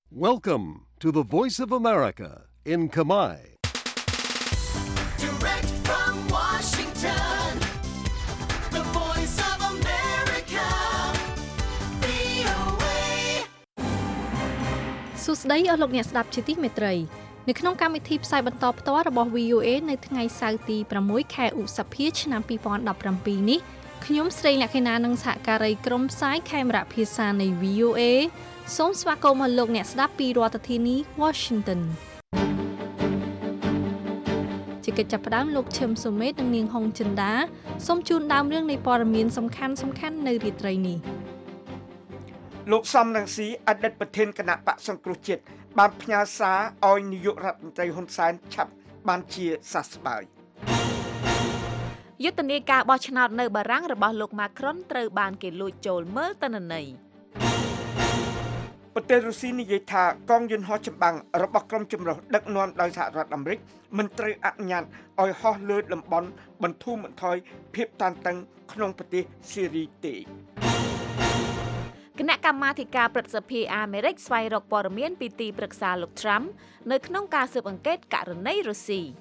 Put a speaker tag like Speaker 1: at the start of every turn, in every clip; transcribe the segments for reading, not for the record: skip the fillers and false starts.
Speaker 1: Welcome to the Voice of America in Khmer.
Speaker 2: Direct from Washington, the Voice of America, VOA.
Speaker 3: សួស្តីអស់លោកអ្នកស្ដាប់ជាទីមេត្រីនៅក្នុងកម្មវិធីផ្សាយបន្តផ្ទាល់របស់ VOA នៅថ្ងៃសៅរ៍ទី6ខែឧសភាឆ្នាំ2017នេះខ្ញុំស្រីលក្ខិណានិងសហការីក្រុមផ្សាយខេមរៈភាសានៃ VOA សូមស្វាគមន៍មកលោកអ្នកស្ដាប់ពីរដ្ឋធានី Washington ជាកិច្ចចាប់ផ្ដើមលោកឈឹមសុមេតនិងនាងហុងចិន្តាសូមជូនដើមរឿងនៃព័ត៌មានសំខាន់នៅរាត្រីនេះ
Speaker 4: លោកសំរងស៊ីអតីតប្រធានគណៈបកសង្គ្រោះជាតិបានផ្ញើសារឲ្យនាយករដ្ឋមន្ត្រីហ៊ុនសែនឆាប់បានជាសះស្បើយ
Speaker 5: យុទ្ធនាការបោះឆ្នោតនៅបារាំងរបស់លោកម៉ាក្រុនត្រូវបានគេលួចចូលមើលទិន្នន័យ
Speaker 4: ប្រទេសរុស្ស៊ីនិយាយថាកងយន្តហោះចម្បាំងរបស់ក្រុមជំរុះដឹកនាំដោយសហរដ្ឋអាមេរិកមិនត្រូវអនុញ្ញាតឲ្យហោះលើតំបន់បន្ធូរបន្ថយភាពតានតឹងក្នុងប្រទេសស៊ីរីទេ
Speaker 5: គណៈកម្មាធិការព្រឹទ្ធសភាអាមេរិកស្វែងរកព័ត៌មានពីទីប្រឹក្សាលោក Trump នៅក្នុងការស៊ើបអង្កេតករណីរុស្ស៊ី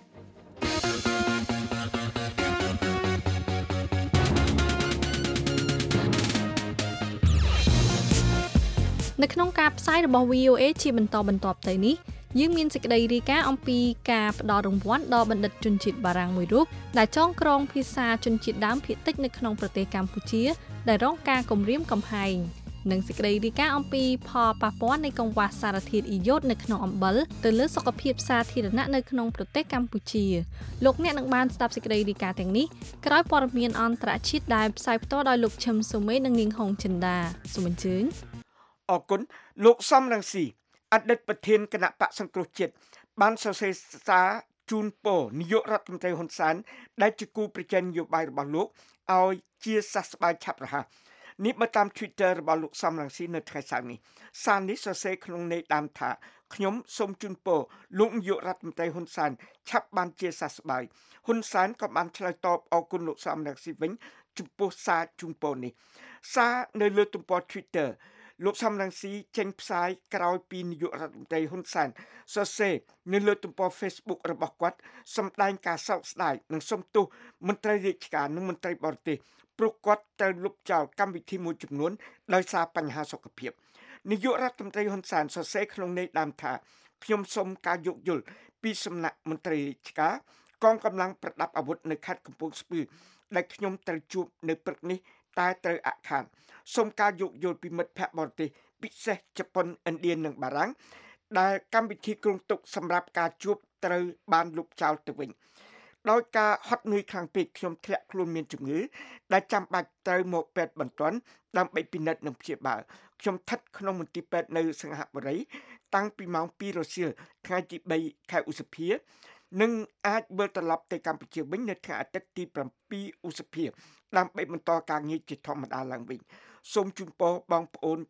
Speaker 3: នៅក្នុងការផ្សាយរបស់ VOA ជាបន្តបន្ទាប់ទៅនេះយើងមានសេចក្តីរាយការណ៍អំពីការផ្ដល់រង្វាន់ដល់បណ្ឌិតជនជាតិបារាំងមួយរូបដែលចងក្រងភាសាជនជាតិដើមភាគតិចនៅក្នុងប្រទេសកម្ពុជាដែលរងការគំរាមកំហែងនិងសេចក្តីរាយការណ៍អំពីផលប៉ះពាល់នៃកង្វះសារធាតុអ៊ីយ៉ូតនៅក្នុងអំបិលទៅលើសុខភាពសាធារណៈនៅក្នុងប្រទេសកម្ពុជាលោកអ្នកនឹងបានស្ដាប់សេចក្តីរាយការណ៍ទាំងនេះក្រោយព័ត៌មានអន្តរជាតិដែលផ្សាយផ្ទាល់ដោយលោកឈឹមសុមេនិងនាងហុងចិន្តាសូមអញ្ជើញ
Speaker 4: អរគុណលោកសំរងស៊ីអតីតប្រធានគណៈបកសង្គ្រោះជាតិបានសរសេរសារជូនពរនាយករដ្ឋមន្ត្រីហ៊ុនសែនដែលជាគូប្រជែងនយោបាយរបស់លោកឲ្យជាសះស្បើយឆាប់រហ័សនេះបើតាម Twitter របស់លោកសំរងស៊ីនៅថ្ងៃសៅរ៍នេះសារនេះសរសេរក្នុងន័យដើមថាខ្ញុំសូមជូនពរលោកនាយករដ្ឋមន្ត្រីហ៊ុនសែនឆាប់បានជាសះស្បើយហ៊ុនសែនក៏បានឆ្លើយតបអរគុណលោកសំរងស៊ីវិញចំពោះសារជូនពរនេះសារនៅលើទំព័រ Twitterលោកសំរងស៊ីចេញផ្សាយក្រោយពីនាយករដ្ឋមន្ត្រីហ៊ុនសែនសរសេរនៅលើទំព័រ Facebook របស់គាត់សម្ដែងការសោកស្ដាយនិងសុំទោសមន្ត្រីរាជការនិងមន្ត្រីបរទេសព្រោះគាត់ត្រូវលុបចោលកម្មវិធីមួយចំនួនដោយសារបញ្ហាសុខភាពនាយករដ្ឋមន្ត្រីហ៊ុនសែនសរសេរក្នុងន័យដើមថាខ្ញុំសូមការយោគយល់ពីសំណាក់មន្ត្រីរាជការកងកម្លាំងប្រដាប់អាវុធនៅខេត្តកំពង់ស្ពឺដែលខ្ញុំត្រូវជួបនៅព្រឹកនេះតែត្រូវអាក់ខានសូមការយោគយល់ពីមិត្តភ័ក្តិបរទេសពិសេសជប៉ុនឥណ្ឌានិងបារាំងដែលកម្មវិធីគ្រោងទុកសម្រាប់ការជួបត្រូវបានលុបចោលទៅវិញដោយការហត់នឿយខ្លាំងពេកខ្ញុំធ្លាក់ខ្លួនមានជំងឺដែលចាំបាច់ត្រូវមកពេទ្យបន្ទាន់ដើម្បីពិនិត្យនិងព្យាបាលខ្ញុំស្ថិតក្នុងមន្ទីរពេទ្យនៅសង្ហបុរីតាំងពីម៉ោង 2 រសៀលថ្ងៃទី3ខែឧសភានិងអាចវិលត្រឡប់ទៅកម្ពុជាវិញនៅថ្ងៃអាទិត្យទី7ឧសភាដើម្បីបន្តការងារជាធម្មតាឡើងវិញសូមជូនពរបងប្អូន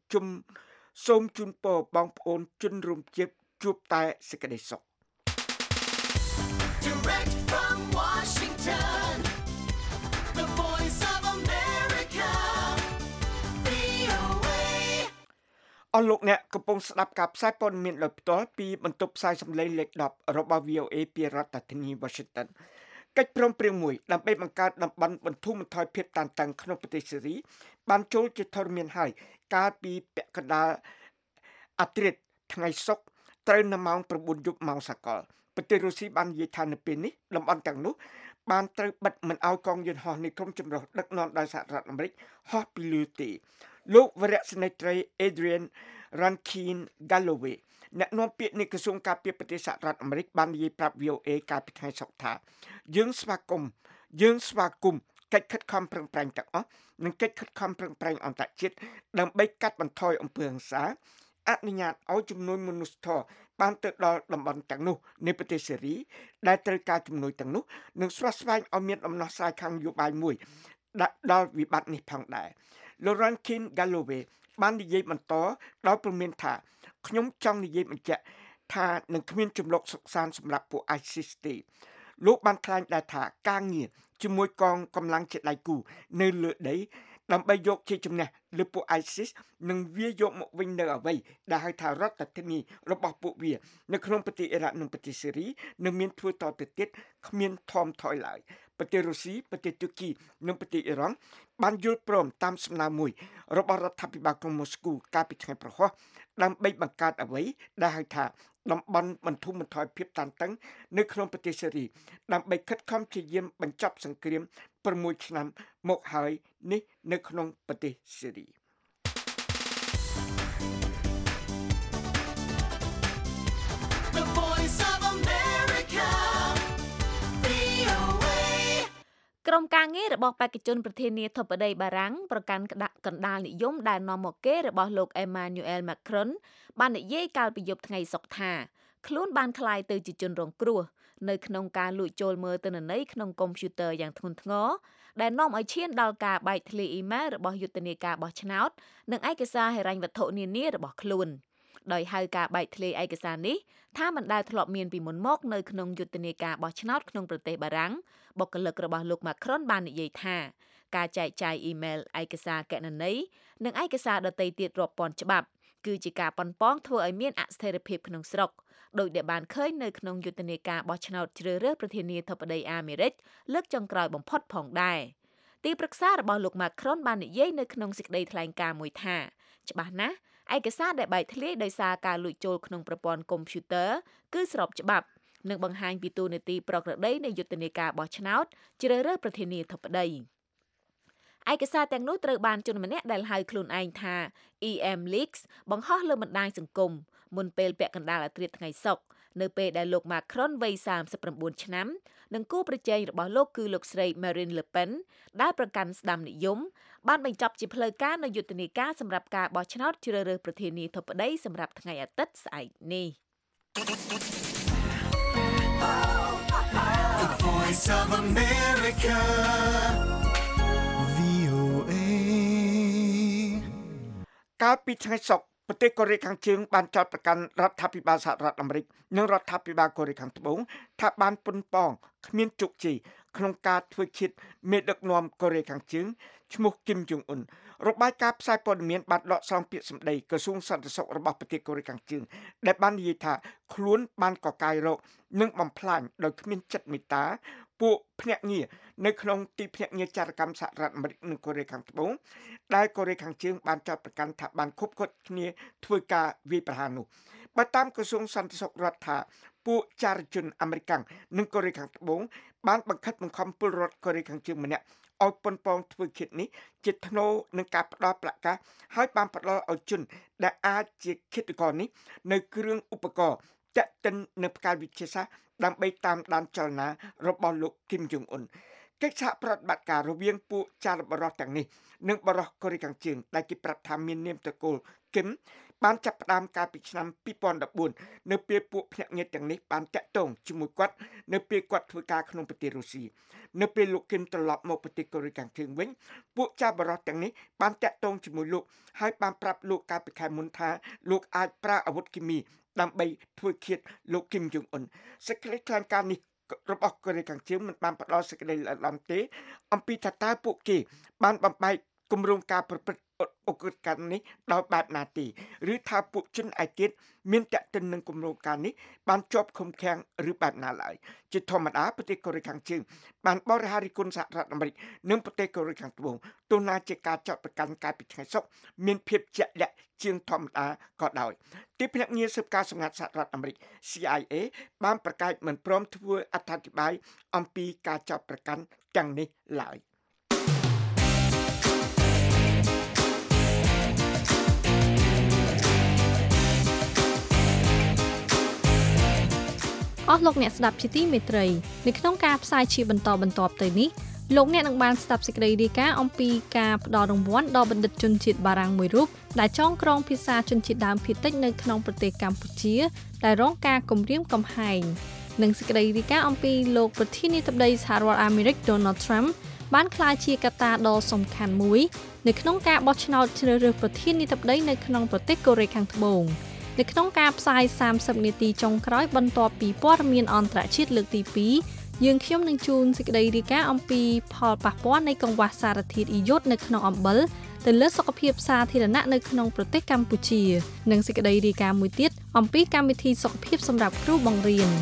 Speaker 4: ជនរួមជាតិជួបតែសេចក្តីសុខ
Speaker 2: Direct from Washington, the Voice of America, VOA.
Speaker 4: អស់លោកអ្នកកំពុងស្ដាប់ការផ្សាយព័ត៌មានដោយផ្ទាល់ពីបន្ទប់ផ្សាយសម្លេងលេខ10របស់ VOA ពីរដ្ឋធានី Washington កិច្ចព្រមព្រៀងមួយដើម្បីបង្កើតតំបន់បន្ធូរបន្ថយភាពតានតឹងក្នុងប្រទេសសេរីបានចូលជាធរមានហើយកាលពីពាក់កណ្ដាលអាត្រិតថ្ងៃសុក្រត្រូវនៅម៉ោង 9 យប់ម៉ោងសកលប្រទេសរុស្ស៊ីបាននិយាយថានៅពេលនេះតំបន់ទាំងនោះបានត្រូវបិទមិនឲ្យកងយន្តហោះនៃក្រុមចម្រុះដឹកនាំដោយសហរដ្ឋអាមេរិកហោះពីលើទេលោកវរៈសេនីយ៍ត្រី Adrian Rankin Galloway អ្នកនាំពាក្យនៃក្រសួងការពារប្រទេសសហរដ្ឋអាមេរិកបាននិយាយប្រាប់ VOA កាលពីថ្ងៃសុក្រថាយើងស្វាគមន៍កិច្ចខិតខំប្រឹងប្រែងទាំងអស់និងកិច្ចខិតខំប្រឹងប្រែងអន្តរជាតិដើម្បីកាត់បន្ថយអំពើហិង្សាអនុញ្ញាតឲ្យជំនួយមនុស្សធម៌បានទៅដល់តំបន់ទាំងនោះនៃប្រទេសសេរីដែលត្រូវការជំនួយទាំងនោះនិងស្វាស្វែងឲ្យមានដំណោះស្រាយខាងនយោបាយមួយដល់វិបត្តិនេះផងដែរ Rankin Galloway បាននិយាយបន្តដោយព្រមានថាខ្ញុំចង់និយាយបញ្ជាក់ថានឹងគ្មានចំនួនសុខសាន្តសម្រាប់ពួក ISIS ទេលោកបានថ្លែងដែរថាការងារជាមួយកងកម្លាំងជាដៃគូនៅលើដីដើម្បីយកជាជំនះលើពួក ISIS និងវាយកមកវិញនៅអ្វីដែលហៅថារដ្ឋធានីរបស់ពួកវានៅក្នុងប្រទេសអ៊ីរ៉ាក់និងប្រទេសស៊េរីនឹងមានធ្វើតទៅទៀតគ្មានថមថយឡើយប្រទេសរុស្ស៊ីប្រទេសទូគីនិងប្រទេសអ៊ីរ៉ង់បានយល់ព្រមតាមសំណើមួយរបស់រដ្ឋាភិបាលក្រុងម៉ូស្គូកាលពីថ្ងៃប្រហោះដើម្បីបង្កើតអ្វីដែលហៅថាតំបន់បន្ធូរបន្ថយភាពតានតឹងនៅក្នុងប្រទេសស៊េរីដើម្បីខិតខំព្យាយាមបញ្ចប់សង្គ្រាម6ឆ្នាំមកហើយនេះនៅក្នុងប្រទេសស៊េរី
Speaker 5: ក្រុមការងាររបស់បេក្ខជនប្រធានាធិបតីបារាំងប្រកាន់កណ្ដាលនិយមដែលនាំមកគេរបស់លោក Emmanuel Macron បាននិយាយកាលពីយប់ថ្ងៃសុក្រថាខ្លួនបានក្លាយទៅជាជនរងគ្រោះនៅក្នុងការលួចចូលមើលទិន្នន័យក្នុងកុំព្យូទ័រយ៉ាងធ្ងន់ធ្ងរដែលនាំឲ្យឈានដល់ការបែកធ្លាយអ៊ីមែលរបស់យុទ្ធនាការបោះឆ្នោតនិងឯកសារហិរញ្ញវត្ថុនានារបស់ខ្លួនដោយហៅការបែកធ្លាយឯកសារនេះថាមិនដែលធ្លាប់មានពីមុនមកនៅក្នុងយុទ្ធនាការបោះឆ្នោតក្នុងប្រទេសបារាំងបុគ្គលិករបស់លោក Macron បាននិយាយថាការចែកចាយអ៊ីមែលឯកសារគណនេយ្យនិងឯកសារដទៃទៀតរាប់ពាន់ច្បាប់គឺជាការប៉ុនប៉ងធ្វើឲ្យមានអស្ថិរភាពក្នុងស្រុកដោយដែលបានឃើញនៅក្នុងយុទ្ធនាការបោះឆ្នោតជ្រើសរើសប្រធានាធិបតីអាមេរិកលើកចុងក្រោយបំផុតផងដែរទីប្រឹក្សារបស់លោក Macron បាននិយាយនៅក្នុងសេចក្តីថ្លែងការណ៍មួយថាច្បាស់ណាស់ឯកសារដែលបែកធ្លាយដោយសារការលួចចូលក្នុងប្រព័ន្ធកុំព្យូទ័រគឺស្របច្បាប់និងបង្ហាញពីទូនាទីប្រក្រតីនៃយុទ្ធនាការបោះឆ្នោតជ្រើសរើសប្រធានាធិបតីឯកសារទាំងនោះត្រូវបានជនម្នាក់ដែលហៅខ្លួនឯងថា EM Leaks បង្ហោះលើបណ្ដាញសង្គមមុនពេលពាក់កណ្ដាលអាធ្រាត្រថ្ងៃសុក្រនៅពេលដែលលោក Macron វ័យ39ឆ្នាំនិងគូប្រជែងរបស់លោកគឺលោកស្រី Marine Le Pen ដែលប្រកាន់ស្ដាំនិយមបានបញ្ចប់ជាផ្លូវការនៅយុទ្ធនាការសម្រាប់ការបោះឆ្នោតជ្រើសរើសប្រធានាធិបតីសម្រាប់ថ្ងៃអាទិត្យស្អែកនេះ
Speaker 2: The Voice of America VOA
Speaker 4: កាលពីថ្ងៃសុក្រប្រទេសកូរ៉េខាងជើងបានចោទប្រកាន់រដ្ឋាភិបាលសហរដ្ឋអាមេរិកនិងរដ្ឋាភិបាលកូរ៉េខាងត្បូងថាបានប៉ុនប៉ងគ្មានជោគជ័យក្នុងការធ្វើឃាតមេដឹកនាំកូរ៉េខាងជើងឈ្មោះគឹម Jong Un របាយការណ៍ផ្សាយព័ត៌មានបានដកស្រង់ពាក្យសម្ដីក្រសួងសន្តិសុខរបស់ប្រទេសកូរ៉េខាងជើងដែលបាននិយាយថាខ្លួនបានកកាយរកនិងបំផ្លាញដោយគ្មានចិត្តមេត្តាពួកភ្នាក់ងារនៅក្នុងទីភ្នាក់ងារចារកម្មសហរដ្ឋអាមេរិកនិងកូរ៉េខាងត្បូងដែលកូរ៉េខាងជើងបានចោទប្រកាន់ថាបានខុបខិតគ្នាធ្វើការវាយប្រហារនោះបើតាមក្រសួងសន្តិសុខរដ្ឋថាពួកចារជនអាមេរិកនិងកូរ៉េខាងត្បូងបានបង្ខិតបង្ខំពលរដ្ឋកូរ៉េខាងជើងម្នាក់ឲ្យប៉ុនប៉ងធ្វើឃាតនេះជាថ្នូរនឹងការផ្ដល់ប្រាក់កាសហើយបានផ្ដល់ឲ្យជនដែលអាចជាឃាតករនេះនៅគ្រឿងឧបករណ៍ចាក់ទិននៅផ្កាយវិទ្យាសាស្ត្រដើម្បីតាមដានចលនារបស់លោកគឹម Jong Un កិច្ចសហប្រតិបត្តិការរវាងពួកចារបរិសុទ្ធទាំងនេះនិងបរិសុទ្ធកូរ៉េខាងជើងដែលគេប្រាប់ថាមាននាមត្រកូលគឹមបានចាប់ផ្ដើមកាលពីឆ្នាំ2014នៅពេលពួកភ្នាក់ងារទាំងនេះបានតាក់ទងជាមួយគាត់នៅពេលគាត់ធ្វើការក្នុងប្រទេសរុស្ស៊ីនៅពេលលោកគឹមត្រឡប់មកប្រទេសកូរ៉េខាងជើងវិញពួកចារបរិសុទ្ធទាំងនេះបានតាក់ទងជាមួយលោកហើយបានប្រាប់លោកកាលពីខែមុនថាលោកអាចប្រើអាវុធគីមីដើម្បីធ្វើឃាតលោកគឹម Jong Un សេចក្តីថ្លែងការណ៍នេះរបស់កូរ៉េខាងជើងមិនបានផ្ដល់សេចក្តីល្អំទេអំពីថាតើពួកគេបានបំបែកគម្រោងការប្រព្រឹត្តអក្រិតកម្មនេះដោយបែបណាទេឬថាពួកជនឯទៀតមានតាក់ទិននឹងគម្រោងការនេះបានជាប់ឃុំឃាំងឬបែបណាឡើយជាធម្មតាប្រទេសកូរ៉េខាងជើងបានបរិហារិគុណសហរដ្ឋអាមេរិកនិងប្រទេសកូរ៉េខាងត្បូងទោះណាជាការចោទប្រកាន់កាលពីថ្ងៃសុក្រមានភាពជាក់លាក់ជាងធម្មតាក៏ដោយទីភ្នាក់ងារស៊ើបការសម្ងាត់សហរដ្ឋអាមេរិក CIA បានប្រកាសមិនព្រមធ្វើអត្ថាធិប្បាយអំពីការចោទប្រកាន់ទាំងនេះឡើយ
Speaker 3: អស់លោកអ្នកស្ដាប់ជាទីមេត្រីនៅក្នុងការផ្សាយជាបន្តបន្ទាប់ទៅនេះលោកអ្នកនឹងបានស្ដាប់សេចក្តីរាយការណ៍អំពីការផ្ដល់រង្វាន់ដល់បណ្ឌិតជនជាតិបារាំងមួយរូបដែលចងក្រងភាសាជនជាតិដើមភាគតិចនៅក្នុងប្រទេសកម្ពុជាដែលរងការគំរាមកំហែងនិងសេចក្តីរាយការណ៍អំពីលោកប្រធានាធិបតីសហរដ្ឋអាមេរិក Donald Trump បានក្លាយជាកត្តាដ៏សំខាន់មួយនៅក្នុងការបោះឆ្នោតជ្រើសរើសប្រធានាធិបតីនៅក្នុងប្រទេសកូរ៉េខាងត្បូងនៅក្នុងការផ្សាយ30នាទីចុងក្រោយបន្ទាប់ពីព័ត៌មានអន្តរជាតិលើកទី2 យើងខ្ញុំនឹងជួនសេចក្តីរាយការណ៍អំពីផលប៉ះពាល់នៃកង្វះសារធាតុអ៊ីយ៉ូតនៅក្នុងអំបិលទៅលើសុខភាពសាធារណៈនៅក្នុងប្រទេសកម្ពុជានិងសេចក្តីរាយការណ៍មួយទៀតអំពីកម្មវិធីសុខភាពសម្រាប់គ្រូបង្រៀន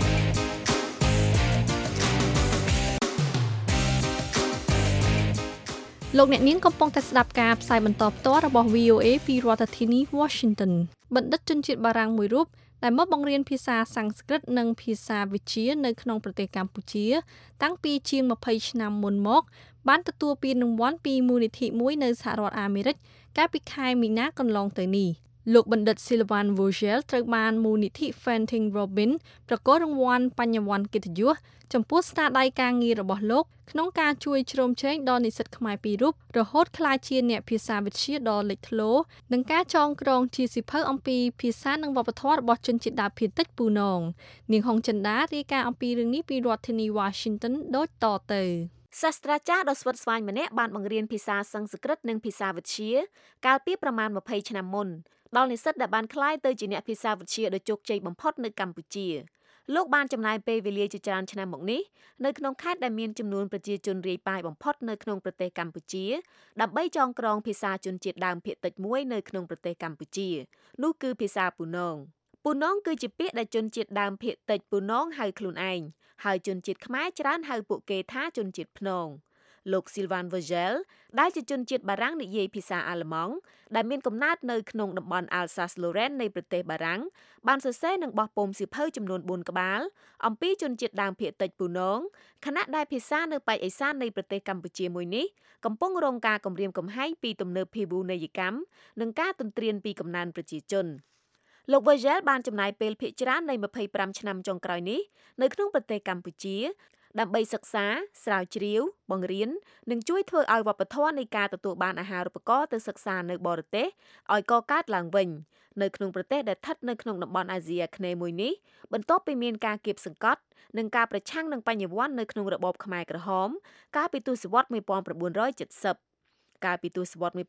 Speaker 3: លោកអ្នកនាងកំពុងតែស្ដាប់ការផ្សាយបន្តផ្ទាល់របស់ VOA ពីរដ្ឋធានី Washington បណ្ឌិតជនជាតិបារាំងមួយរូបដែលមកបង្រៀនភាសាសំស្ក្រឹតនិងភាសាវិទ្យានៅក្នុងប្រទេសកម្ពុជាតាំងពីជាង20ឆ្នាំមុនមកបានទទួលពានរង្វាន់ពីមូលនិធិមួយនៅសហរដ្ឋអាមេរិកកាលពីខែមីនាកន្លងទៅនេះលោកបណ្ឌិត Sylvain Vogel ត្រូវបានមូលនិធិ Fanting Robin ប្រកាសរង្វាន់បញ្ញវន្តកិត្តិយសចំពោះស្នាដៃការងាររបស់លោកក្នុងការជួយជ្រោមជ្រែងដល់និស្សិតខ្មែរពីររូបរហូតក្លាយជាអ្នកភាសាវិទ្យាដ៏លេចធ្លោនិងការចងក្រងជាសៀវភៅអំពីភាសានិងវប្បធម៌របស់ជនជាតិដើមភាគតិចពូណងនាងហុងចិន្តារាយការណ៍អំពីរឿងនេះពីរដ្ឋធានី Washington ដូចតទៅ
Speaker 5: សាស្ត្រាចារ្យដ៏ស្វិតស្វាញម្នាក់បានបង្រៀនភាសាសំស្ក្រឹតនិងភាសាវិទ្យាកាលពីប្រមាណ20ឆ្នាំមុនដល់និស្សិតដែលបានក្លាយទៅជាអ្នកភាសាវិទ្យាដ៏ជោគជ័យបំផុតនៅកម្ពុជាលោកបានចំណាយពេលវេលាជាច្រើនឆ្នាំមកនេះនៅក្នុងខេត្តដែលមានចំនួនប្រជាជនរាយប៉ាយបំផុតនៅក្នុងប្រទេសកម្ពុជាដើម្បីចងក្រងភាសាជនជាតិដើមភាគតិចមួយនៅក្នុងប្រទេសកម្ពុជានោះគឺភាសាពូណងពូណងគឺជាពាក្យដែលជនជាតិដើមភាគតិចពូណងហៅខ្លួនឯងហើយជនជាតិខ្មែរច្រើនហៅពួកគេថាជនជាតិភ្នងលោក Sylvain Vogel ដែលជាជនជាតិបារាំងនិយាយភាសាអាល្លឺម៉ង់ដែលមានកំណើតនៅក្នុងតំបន់ Alsace-Lorraine នៃប្រទេសបារាំងបានសរសេរនិងបោះពុម្ពសៀវភៅចំនួន4ក្បាលអំពីជនជាតិដើមភាគតិចពូណងខណៈដែលភាសានៅប៉ែកឦសាននៃប្រទេសកម្ពុជាមួយនេះកំពុងរងការគំរាមកំហែងពីទំនើបភាវូនីយកម្មនិងការទន្ទ្រានពីកំណើនប្រជាជនលោក Vogel បានចំណាយពេលភាគច្រើននៃ25ឆ្នាំចុងក្រោយនេះនៅក្នុងប្រទេសកម្ពុជាដើម្បីសិក្សាស្រាវជ្រាវបង្រៀននិងជួយធ្វើឲ្យវប្បធម៌នៃការទទួលបានអាហារូបករណ៍ទៅសិក្សានៅបរទេសឲ្យកកើតឡើងវិញនៅក្នុងប្រទេសដែលស្ថិតនៅក្នុងតំបន់អាស៊ីអាគ្នេយ៍មួយនេះបន្ទាប់ពីមានការគៀបសង្កត់និងការប្រឆាំងនឹងបញ្ញវន្តនៅក្នុងរបបខ្មែរក្រហមកាលពីទសវត្សរ៍1970កាលពីទសវត្សរ៍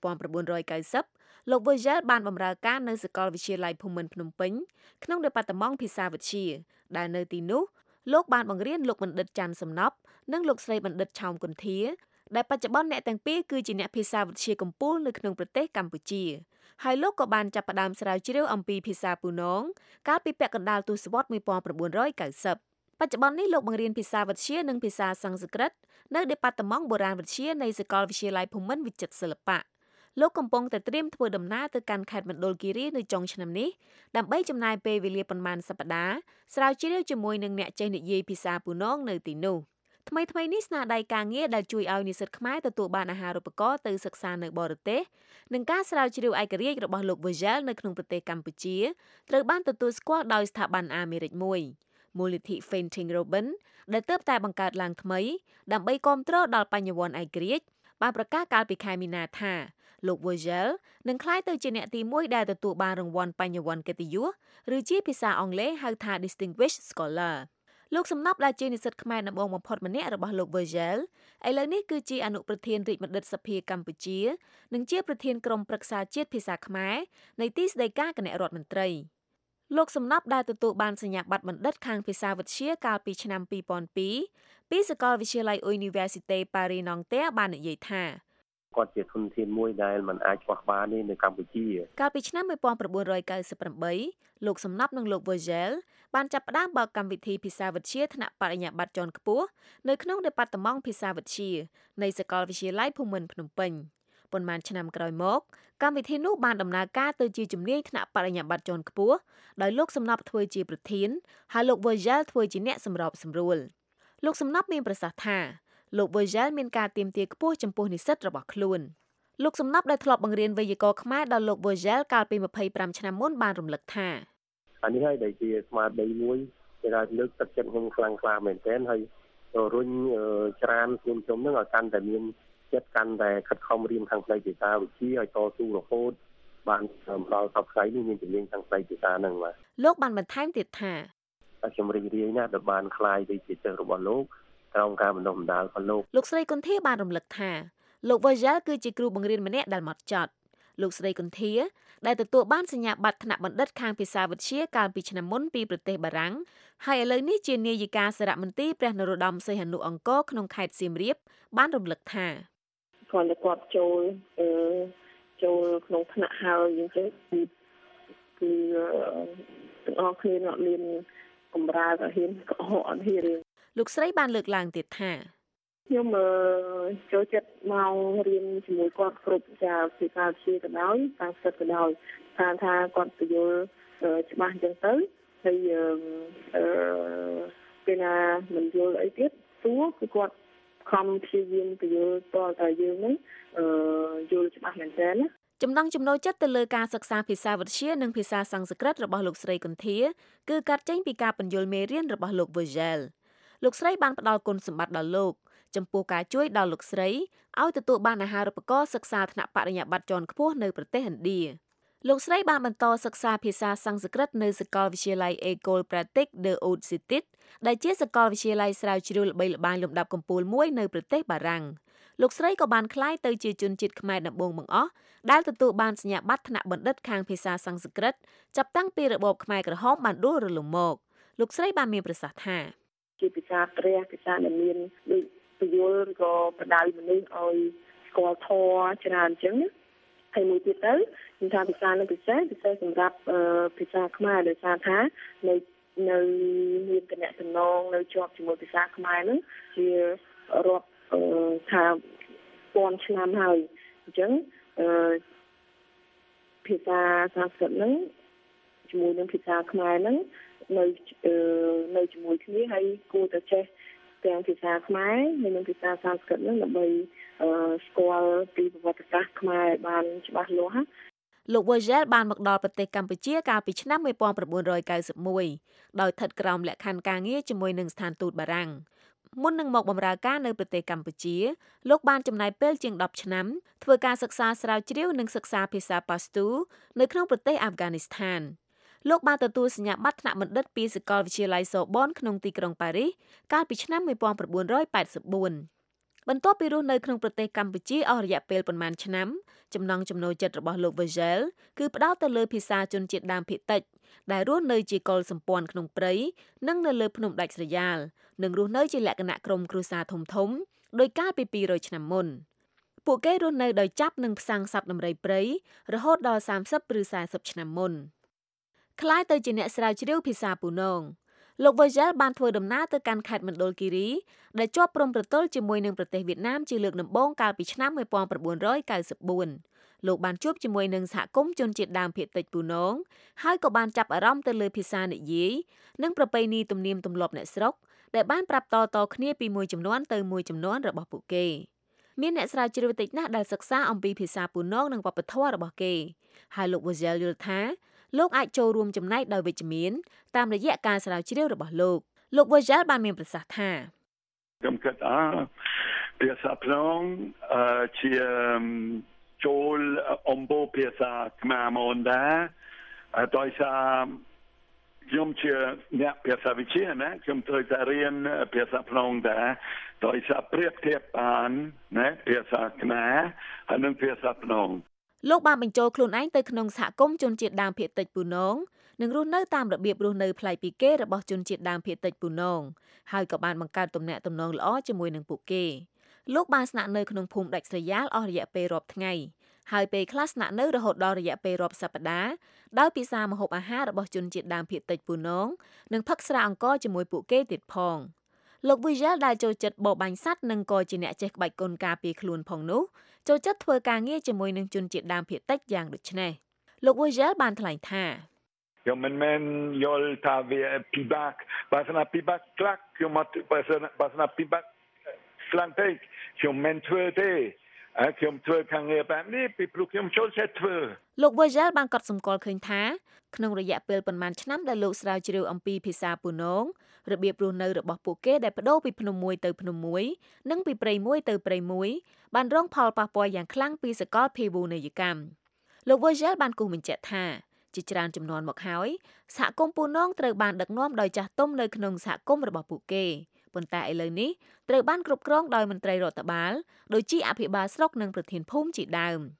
Speaker 5: 1990លោក Vogel បានបម្រើការនៅសាកលវិទ្យាល័យភូមិន្ទភ្នំពេញក្នុងដេប៉ាតឺម៉ង់ភាសាវិទ្យាដែលនៅទីនោះលោកបានបង្រៀនលោកបណ្ឌិតច័ន្ទសំណប់និងលោកស្រីបណ្ឌិតឆោមគន្ធាដែលបច្ចុប្បន្នអ្នកទាំងពីរគឺជាអ្នកភាសាវិទ្យាកំពូលនៅក្នុងប្រទេសកម្ពុជាហើយលោកក៏បានចាប់ផ្ដើមស្រាវជ្រាវអំពីភាសាពូណងកាលពីពាក់កណ្ដាលទសវត្សរ៍1990បច្ចុប្បន្ននេះលោកបង្រៀនភាសាវិទ្យានិងភាសាសំស្ក្រឹតនៅដេប៉ាតឺម៉ង់បុរាណវិទ្យានៃសាកលវិទ្យាល័យភូមិន្ទវិចិត្រសិល្បៈលោកកំពុងតែត្រៀមធ្វើដំណើរទៅកាន់ខេត្តមណ្ឌលគិរីនៅចុងឆ្នាំនេះដើម្បីចំណាយពេលវេលាប៉ុន្មានសប្តាហ៍ស្រាវជ្រាវជាមួយនឹងអ្នកចេះនិយាយភាសាពូណងនៅទីនោះថ្មីៗនេះស្នាដៃការងារដែលជួយឲ្យនិស្សិតខ្មែរទទួលបានអាហារូបករណ៍ទៅសិក្សានៅបរទេសនិងការស្រាវជ្រាវឯករាជ្យរបស់លោក Vogel នៅក្នុងប្រទេសកម្ពុជាត្រូវបានទទួលស្គាល់ដោយស្ថាប័នអាមេរិកមួយមូលនិធិ Fanting Robin ដែលទើបតែបង្កើតឡើងថ្មីដើម្បីគាំទ្រដល់បញ្ញវន្តឯករាជ្យបានប្រកាសកាលពីខែមីនាថាលោក Vogel នឹងក្លាយទៅជាអ្នកទី1ដែលទទួលបានរង្វាន់បញ្ញវន្តកិត្តិយសឬជាភាសាអង់គ្លេសហៅថា Distinguished Scholar លោកសំណប់ដែលជានិស្សិតខ្មែរដំបូងបំផុតម្នាក់របស់លោក Vogel ឥឡូវនេះគឺជាអនុប្រធានរាជបណ្ឌិតសភាកម្ពុជានិងជាប្រធានក្រុមប្រឹក្សាជាតិភាសាខ្មែរនៃទីស្តីការគណៈរដ្ឋមន្ត្រីលោកសំណប់ដែលទទួលបានសញ្ញាបត្របណ្ឌិតខាងភាសាវិទ្យាកាលពីឆ្នាំ2002ពីសាកលវិទ្យាល័យ Université Paris Nanterre បាននិយាយថា
Speaker 6: គាត់ជាធនធានមួយដែលមិនអាចខ្វះបានទេនៅកម្ពុជា
Speaker 5: កាលពីឆ្នាំ1998លោកសំណប់និងលោក Vogel បានចាប់ផ្ដើមបើកកម្មវិធីភាសាវិទ្យាថ្នាក់បរិញ្ញាបត្រជាន់ខ្ពស់នៅក្នុងដេប៉ាតឺម៉ង់ភាសាវិទ្យានៃសាកលវិទ្យាល័យភូមិន្ទភ្នំពេញប៉ុន្មានឆ្នាំក្រោយមកកម្មវិធីនោះបានដំណើរការទៅជាជំនាញថ្នាក់បរិញ្ញាបត្រជាន់ខ្ពស់ដោយលោកសំណប់ធ្វើជាប្រធានហើយលោក Vogel ធ្វើជាអ្នកសម្របសម្រួលលោកសំណប់មានប្រសាសន៍ថាលោក Vogel មានការទាមទារខ្ពស់ចំពោះនិស្សិតរបស់ខ្លួនលោកសំណប់ដែលធ្លាប់បង្រៀនវេយ្យាករណ៍ខ្មែរដល់លោក Vogel កាលពី25ឆ្នាំមុនបានរំលឹកថា
Speaker 6: អានេះហើយដែលជាស្មារតីមួយដែលលើកទឹកចិត្តខ្ញុំខ្លាំងក្លាមែនទែនហើយរុញច្រានខ្លួនខ្ញុំនឹងឲ្យកាន់តែមានចិត្តកាន់តែខិតខំរៀនខាងផ្នែកភាសាវិទ្យាឲ្យតស៊ូរហូតបានដល់សប្តាហ៍នេះមានជំនាញខាងផ្នែកភាសាហ្នឹងបាទ
Speaker 5: លោកបានបន្ថែមទៀតថា
Speaker 6: ខ្ញុំរីករាយណាស់ដែលបានក្លាយទៅជាសិស្សរបស់លោកក្រោមការបណ្ដុះបណ្ដាលរបស់លោក
Speaker 5: លោកស្រីគន្ធាបានរំលឹកថាលោក Vogel គឺជាគ្រូបង្រៀនម្នាក់ដែលហ្មត់ចត់លោកស្រីកុនធាដែលទទួលបានសញ្ញាបត្រថ្នាក់បណ្ឌិតខាងភាសាវិទ្យាកាលពីឆ្នាំមុនពីប្រទេសបារាំងហើយឥឡូវនេះជានាយិកាសារមន្ទីរព្រះនរោត្តមសីហនុអង្គរក្នុងខេត្តសៀមរាបបានរំលឹកថា
Speaker 7: គាត់ទៅគាត់ចូលក្នុងថ្នាក់ហើយអញ្ចឹងគឺទាំងអស់គ្នាអត់មានកម្រើកហ៊ានក៏អត់ហ៊ានរឿង
Speaker 5: លោកស្រីបានលើកឡើងទៀតថា
Speaker 7: ខ្ញុំចូលចិត្តមករៀនជាមួយគាត់គ្រប់ចាភាសាវិទ្យាក៏ដោយសាស្ត្រក៏ដោយថាគាត់ពយល់ច្បាស់អញ្ចឹងទៅហើយពេលណាមិនយល់អីទៀតសួរគឺគាត់ខំព្យាយាមពយល់តតែយើងហ្នឹងយល់ច្បាស់មែនតើណា
Speaker 5: ចំណង់ចំណូលចិត្តទៅលើការសិក្សាភាសាវិទ្យានិងភាសាសំស្ក្រឹតរបស់លោកស្រីកុនធាគឺកាត់ចេញពីការបញ្យល់មេរៀនរបស់លោក Virgil លោកស្រីបានផ្ដល់គុណសម្បត្តិដល់លោកចំពោះការជួយដល់លោកស្រីឲ្យទទួលបានអាហារូបករណ៍សិក្សាថ្នាក់បរិញ្ញាបត្រជាន់ខ្ពស់នៅប្រទេសឥណ្ឌាលោកស្រីបានបន្តសិក្សាភាសាសំស្ក្រឹតនៅសាកលវិទ្យាល័យ École Pratique de Haute Cité ដែលជាសាកលវិទ្យាល័យស្រាវជ្រាវល្បីល្បាញលំដាប់កំពូលមួយនៅប្រទេសបារាំងលោកស្រីក៏បានក្លាយទៅជាជនជាតិខ្មែរដំបូងបង្អស់ដែលទទួលបានសញ្ញាបត្រថ្នាក់បណ្ឌិតខាងភាសាសំស្ក្រឹតចាប់តាំងពីរបបខ្មែរក្រហមបានដួលរលំមកលោកស្រីបានមានប្រសាសន៍ថា
Speaker 7: ជាភាសាព្រះភាសាដែលមានដូចពយល់ក៏បដៅមនុស្សឲ្យស្គាល់ធម៌ច្រើនអញ្ចឹងហើយមួយទៀតទៅខ្ញុំថាភាសានឹងពិសេសសម្រាប់ភាសាខ្មែរដោយសារថានៅមានតំណែងនៅជាប់ជាមួយភាសាខ្មែរហ្នឹងជារាប់ថាពាន់ឆ្នាំហើយអញ្ចឹងភាសាសំស្ក្រឹតហ្នឹងជាមួយនឹងភាសាខ្មែរហ្នឹងនៅជាមួយគ្នាហើយគួរតែចេះទាំងភាសាខ្មែរហើយនិងភាសាសំស្ក្រឹតហ្នឹងដើម្បីស្គាល់ពីប្រវត្តិសាស្ត្រខ្មែរបានច្បាស់លាស់
Speaker 5: លោក Virgil បានមកដល់ប្រទេសកម្ពុជាកាលពីឆ្នាំ1991ដោយស្ថិតក្រោមលក្ខខណ្ឌការងារជាមួយនឹងស្ថានទូតបារាំងមុននឹងមកបម្រើការនៅប្រទេសកម្ពុជាលោកបានចំណាយពេលជាង10ឆ្នាំធ្វើការសិក្សាស្រាវជ្រាវនិងសិក្សាភាសាប៉ាស្ទូនៅក្នុងប្រទេសអាហ្វហ្គានីស្ថានលោកបានទទួលសញ្ញាបត្រថ្នាក់បណ្ឌិតពីសាកលវិទ្យាល័យសូប៊នក្នុងទីក្រុងប៉ារីសកាលពីឆ្នាំ1984បន្ទាប់ពីរស់នៅក្នុងប្រទេសកម្ពុជាអស់រយៈពេលប្រមាណឆ្នាំចំណង់ចំណូលចិត្តរបស់លោក Virgil គឺផ្ដោតទៅលើភាសាជនជាតិដើមភាគតិចដែលរស់នៅជាកុលសម្ព័ន្ធក្នុងព្រៃនិងនៅលើភ្នំដាច់ស្រយាលនិងរស់នៅជាលក្ខណៈក្រុមគ្រួសារធំដោយកាលពី200ឆ្នាំមុនពួកគេរស់នៅដោយចាប់និងផ្សាំងសត្វដំរីព្រៃរហូតដល់30ឬ40ឆ្នាំមុនក្លាយទៅជាអ្នកស្រាវជ្រាវភាសាពូណងលោក Virgil បានធ្វើដំណើរទៅកាន់ខេត្តមណ្ឌលគិរីដែលជាប់ព្រំប្រទល់ជាមួយនឹងប្រទេសវៀតណាមជាលើកដំបូងកាលពីឆ្នាំ1994លោកបានជួបជាមួយនឹងសហគមន៍ជនជាតិដើមភាគតិចពូណងហើយក៏បានចាប់អារម្មណ៍ទៅលើភាសានិយាយនិងប្រពៃណីទំនៀមទម្លាប់អ្នកស្រុកដែលបានប្រាប់តគ្នាពីមួយជំនាន់ទៅមួយជំនាន់របស់ពួកគេមានអ្នកស្រាវជ្រាវតិចណាស់ដែលសិក្សាអំពីភាសាពូណងនិងវប្បធម៌របស់គេហើយលោក Virgil យល់ថាលោកអាចចូលរួមចំណែកដោយវិជ្ជមានតាមរយៈការស្រាវជ្រាវរបស់លោក Virgil បានមានប្រសាសន៍ថា
Speaker 8: ខ្ញុំគិតភាសាភ្នងជាចូលអំបូរភាសាខ្មែរមកដែរដោយសារខ្ញុំជាអ្នកភាសាវិទ្យាណាខ្ញុំត្រូវតែរៀនភាសាភ្នងដែរដោយសារប្រៀបធៀបបានណាភាសាខ្មែរហើយនិងភាសាភ្នង
Speaker 5: លោកបានបញ្ចូលខ្លួនឯងទៅក្នុងសហគមន៍ជនជាតិដើមភាគតិចពូណងនិងរស់នៅតាមរបៀបរស់នៅប្លែកពីគេរបស់ជនជាតិដើមភាគតិចពូណងហើយក៏បានបង្កើតទំនាក់ទំនងល្អជាមួយនឹងពួកគេលោកបានស្នាក់នៅក្នុងភូមិដាច់ស្រយាលអស់រយៈពេលរាប់ថ្ងៃហើយពេលខ្លះស្នាក់នៅរហូតដល់រយៈពេលរាប់សប្តាហ៍ដោយពិសាម្ហូបអាហាររបស់ជនជាតិដើមភាគតិចពូណងនិងផឹកស្រាអង្គរជាមួយពួកគេទៀតផងលោក Virgil ដែលចូលចិត្តបរបាញ់សត្វនិងក៏ជាអ្នកចេះក្បាច់គុនការពារខ្លួនផងនោះចូលចិត្តធ្វើការងារជាមួយនឹងជនជាតិដើមភាគតិចយ៉ាងដូចនេះលោក Virgil បានថ្លែងថា
Speaker 8: ខ្ញុំមិនមែនយល់ថាវាពិបាកបើស្នាពិបាកខ្លះខ្ញុំមកបើស្នាពិបាកខ្លាំងពេកខ្ញុំមិនធ្វើទេខ្ញុំធ្វើខាងងារបែបនេះពីព្រោះខ្ញុំចូលចិត្តធ្វើ
Speaker 5: លោក Virgil បានកត់សម្គាល់ឃើញថាក្នុងរយៈពេលប៉ុន្មានឆ្នាំដែលលោកស្រាវជ្រាវអំពីភាសាពូណងរបៀបរស់នៅរបស់ពួកគេដែលបដូរពីភ្នំមួយទៅភ្នំមួយនិងពីព្រៃមួយទៅព្រៃមួយបានរងផលប៉ះពាល់យ៉ាងខ្លាំងពីសកលភាវូនីយកម្មលោក Virgil បានគូសបញ្ជាក់ថាជាច្រើនចំនួនមកហើយសហគមន៍ពូណងត្រូវបានដឹកនាំដោយចាស់ទុំនៅក្នុងសហគមន៍របស់ពួកគេប៉ុន្តែឥឡូវនេះត្រូវបានគ្រប់គ្រងដោយមន្ត្រីរដ្ឋបាលដូចជាអភិបាលស្រុកនិងប្រធានភូមិជាដើម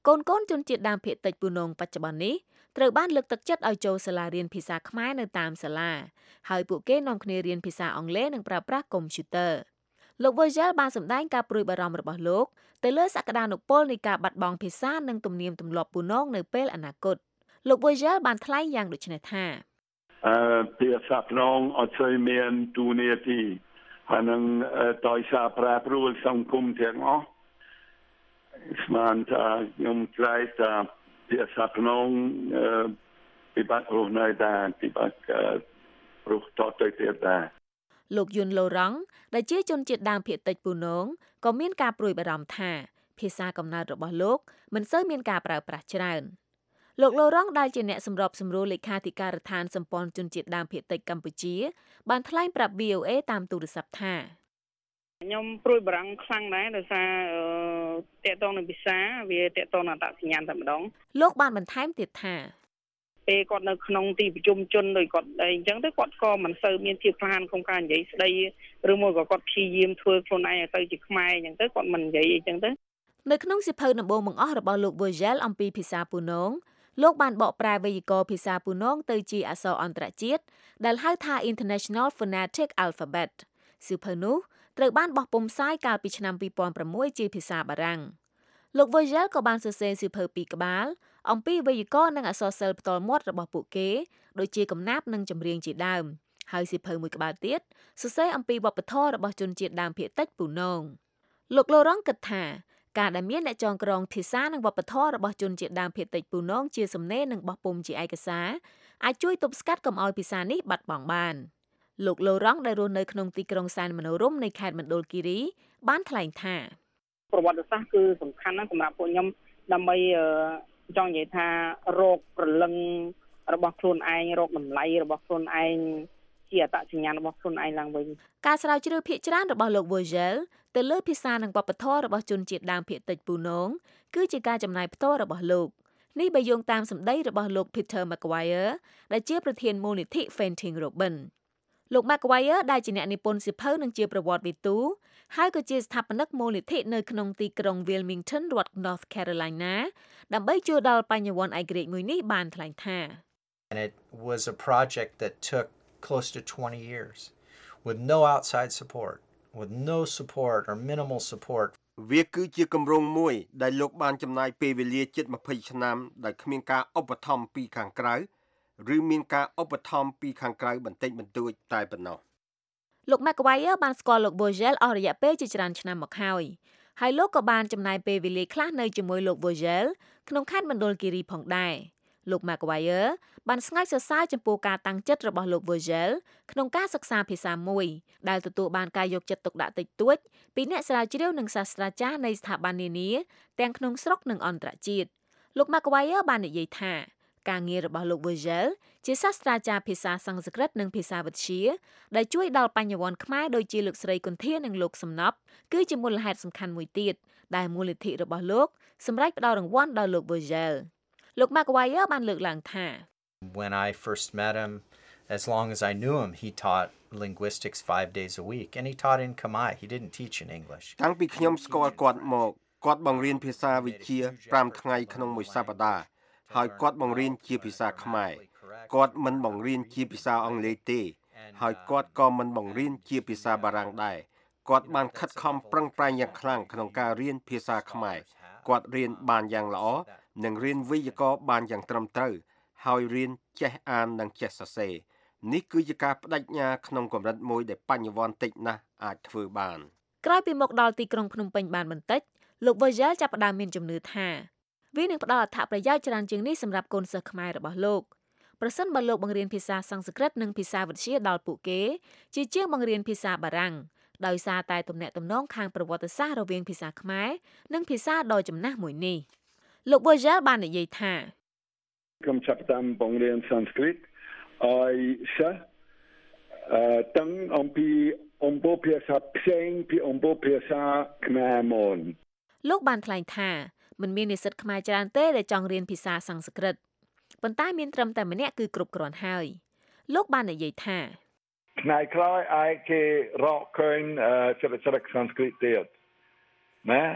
Speaker 5: កូនជនជាតិដើមភាគតិចពូនងបច្ចុប្បន្ននេះត្រូវបានលើកទឹកចិត្តឲ្យចូលសាលារៀនភាសាខ្មែរនៅតាមសាលាហើយពួកគេនាំគ្នារៀនភាសាអង់គ្លេសនិងប្រើប្រាស់កុំព្យូទ័រលោក Virgil បានសម្ដែងការព្រួយបារម្ភរបស់លោកទៅលើសក្តានុពលនៃការបាត់បង់ភាសានិងទំនៀមទម្លាប់ពូនងនៅពេលអនាគតលោក Virgil បានថ្លែងយ៉ាងដូចនេះថា
Speaker 8: ភាសាភ្នងអត់សូវមានទូនាទីហើយនឹងដោយសារប្រែប្រួលសង្គមទាំងអស់ស្មានថាខ្ញុំខ្លាចថាភាសាភ្នងពិបាករស់នៅដែរពិបាករស់តទៅទៀតដែរ
Speaker 5: លោកយុនឡូរ៉ង់ដែលជាជនជាតិដើមភាគតិចពូនងក៏មានការព្រួយបារម្ភថាភាសាកំណើតរបស់លោកមិនសូវមានការប្រើប្រាស់ច្រើនលោកឡូរ៉ង់ដែលជាអ្នកសម្របសម្រួលលេខាធិការដ្ឋានសម្ព័ន្ធជនជាតិដើមភាគតិចកម្ពុជាបានថ្លែងប្រាប់ VOA តាមទូរស័ព្ទថា
Speaker 9: ខ្ញុំព្រួយបារម្ភខ្លាំងដែរដោយសារតេតងនឹងភាសាវាតេតងនឹងអត្តសញ្ញាណតែម្ដង
Speaker 5: លោកបានបន្ថែមទៀតថា
Speaker 9: ពេលគាត់នៅក្នុងទីប្រជុំជនដោយគាត់អីចឹងទៅគាត់ក៏មិនសូវមានភាពក្លាហានក្នុងការនិយាយស្ដីឬមួយក៏គាត់ព្យាយាមធ្វើខ្លួនឯងឲ្យទៅជាខ្មែរចឹងទៅគាត់មិននិយាយអីចឹងទៅ
Speaker 5: នៅក្នុងសៀវភៅដំបូងបង្អស់របស់លោក Virgil អំពីភាសាពូនងលោកបានបកប្រែវេយ្យាករណ៍ភាសាពូនងទៅជាអក្សរអន្តរជាតិដែលហៅថា International Phonetic Alphabet សៀវភៅនោះត្រូវបានបោះពុម្ពផ្សាយកាលពីឆ្នាំ2006ជាភាសាបារាំងលោក Virgil ក៏បានសរសេរសៀវភៅ2ក្បាលអំពីវេយ្យាករណ៍និងអក្សរសិល្ប៍ផ្ទាល់មាត់របស់ពួកគេដូចជាកំណាព្យនិងចម្រៀងជាដើមហើយសៀវភៅមួយក្បាលទៀតសរសេរអំពីវប្បធម៌របស់ជនជាតិដើមភាគតិចពូនងលោកឡូរ៉ង់គិតថាការដែលមានអ្នកចងក្រងភាសានិងវប្បធម៌របស់ជនជាតិដើមភាគតិចពូនងជាសំណេរនិងបោះពុម្ពជាឯកសារអាចជួយទប់ស្កាត់កុំឲ្យភាសានេះបាត់បង់បានលោកឡូរ៉ង់ដែលរស់នៅក្នុងទីក្រុងសែនមនោរម្យនៃខេត្តមណ្ឌលគិរីបានថ្លែងថា
Speaker 9: ប្រវត្តិសាស្ត្រគឺសំខាន់ណាស់សម្រាប់ពួកខ្ញុំដើម្បីចង់និយាយថារោគប្រលឹងរបស់ខ្លួនឯងរោគតម្លៃរបស់ខ្លួនឯងជាអត្តសញ្ញាណរបស់ខ្លួនឯងឡើងវិញ
Speaker 5: ការស្រាវជ្រាវភាគច្រើនរបស់លោក Virgil ទៅលើភាសានិងវប្បធម៌របស់ជនជាតិដើមភាគតិចពូនងគឺជាការចំណាយផ្ទាល់របស់លោកនេះបើយោងតាមសម្ដីរបស់លោក Peter McGuire ដែលជាប្រធានមូលនិធិ Fanting Robin លោក McGuire ដែលជាអ្នកនិពន្ធសៀវភៅនិងជាប្រវត្តិវិទូហើយក៏ជាស្ថាបនិកមូលនិធិនៅក្នុងទីក្រុង Wilmington រដ្ឋ North Carolina ដើម្បីជួយដល់បញ្ញវន្តឯករាជ្យមួយនេះបានថ្លែងថា
Speaker 10: And it was a project that took close to 20 years with no outside support with no support or minimal support
Speaker 11: វាគឺជាគម្រោងមួយដែលលោកបានចំណាយពេលវេលាជិត20ឆ្នាំដោយគ្មានការឧបត្ថម្ភពីខាងក្រៅឬមានការឧបត្ថម្ភពីខាងក្រៅបន្តិចបន្តួចតែប៉ុណ្ណោះ
Speaker 5: លោក McGuire បានស្គាល់លោក Virgil អស់រយៈពេលជាច្រើនឆ្នាំមកហើយលោកក៏បានចំណាយពេលវេលាខ្លះនៅជាមួយលោក Virgil ក្នុងខេត្តមណ្ឌលគិរីផងដែរលោក McGuire បានស្ងើចសរសើរចំពោះការតាំងចិត្តរបស់លោក Virgil ក្នុងការសិក្សាភាសាមួយដែលទទួលបានការយកចិត្តទុកដាក់តិចតួចពីអ្នកស្រាវជ្រាវនិងសាស្ត្រាចារ្យនៃស្ថាប័ននានាទាំងក្នុងស្រុកនិងអន្តរជាតិលោក McGuire បាននិយាយថាការងាររបស់លោក Virgil ជាសាស្ត្រាចារ្យភាសាសំស្ក្រឹតនិងភាសាវិទ្យាដែលជួយដល់បញ្ញវន្តខ្មែរដូចជាលោកស្រីគុន្ធានិងលោកសំណប់គឺជាមូលហេតុសំខាន់មួយទៀតដែលមូលនិធិរបស់លោកសម្រេចផ្ដល់រង្វាន់ដល់លោក Virgil លោក McGuire បានលើកឡើងថា
Speaker 10: When I first met him as long as I knew him he taught linguistics 5 days a week and he taught in Khmer he didn't teach in English
Speaker 11: តាំងពីខ្ញុំស្គាល់គាត់មកគាត់បង្រៀនភាសាវិទ្យា5ថ្ងៃក្នុងមួយសប្តាហ៍ហើយគាត់បង្រៀនជាភាសាខ្មែរគាត់មិនបង្រៀនជាភាសាអង់គ្លេសទេហើយគាត់ក៏មិនបង្រៀនជាភាសាបារាំងដែរគាត់បានខិតខំប្រឹងប្រែងយ៉ាងខ្លាំងក្នុងការរៀនភាសាខ្មែរគាត់រៀនបានយ៉ាងល្អនិងរៀនវេយ្យាករណ៍បានយ៉ាងត្រឹមត្រូវហើយរៀនចេះអាននិងចេះសរសេរនេះគឺជាការបដិញ្ញាក្នុងកម្រិតមួយដែលបញ្ញវន្តតិចណាស់អាចធ្វើបាន
Speaker 5: ក្រោយពីមកដល់ទីក្រុងភ្នំពេញបានបន្តិចលោក Virgil ចាប់ផ្ដើមមានជំនឿថាវានឹងផ្ដល់អត្ថប្រយោជន៍ច្រើនជាងនេះសម្រាប់កូនសិស្សខ្មែររបស់លោកប្រសិនបើលោកបង្រៀនភាសាសំស្ក្រឹតនិងភាសាវិទ្យាដល់ពួកគេជាជាងបង្រៀនភាសាបារាំងដោយសារតែទំនាក់ទំនងខាងប្រវត្តិសាស្ត្ររវាងភាសាខ្មែរនិងភាសាដ៏ចំណាស់មួយនេះលោក Virgil បាននិយាយថា
Speaker 8: ខ្ញុំចាប់ផ្ដើមបង្រៀនសំស្ក្រឹតឲ្យសិស្សទាំងអំពីភាសាផ្សេងពីអំពីភាសាខ្មែរមក
Speaker 5: លោកបានថ្លែងថាមិនមាននិស្សិតខ្មែរច្រើនទេដែលចង់រៀនភាសាសំស្ក្រឹតប៉ុន្តែមានត្រឹមតែម្នាក់គឺគ្រប់គ្រាន់ហើយលោកបាននិយាយថា
Speaker 8: ថ្ងៃក្រោយអាចគេរកឃើញចរិតសំស្ក្រឹតទៀតណា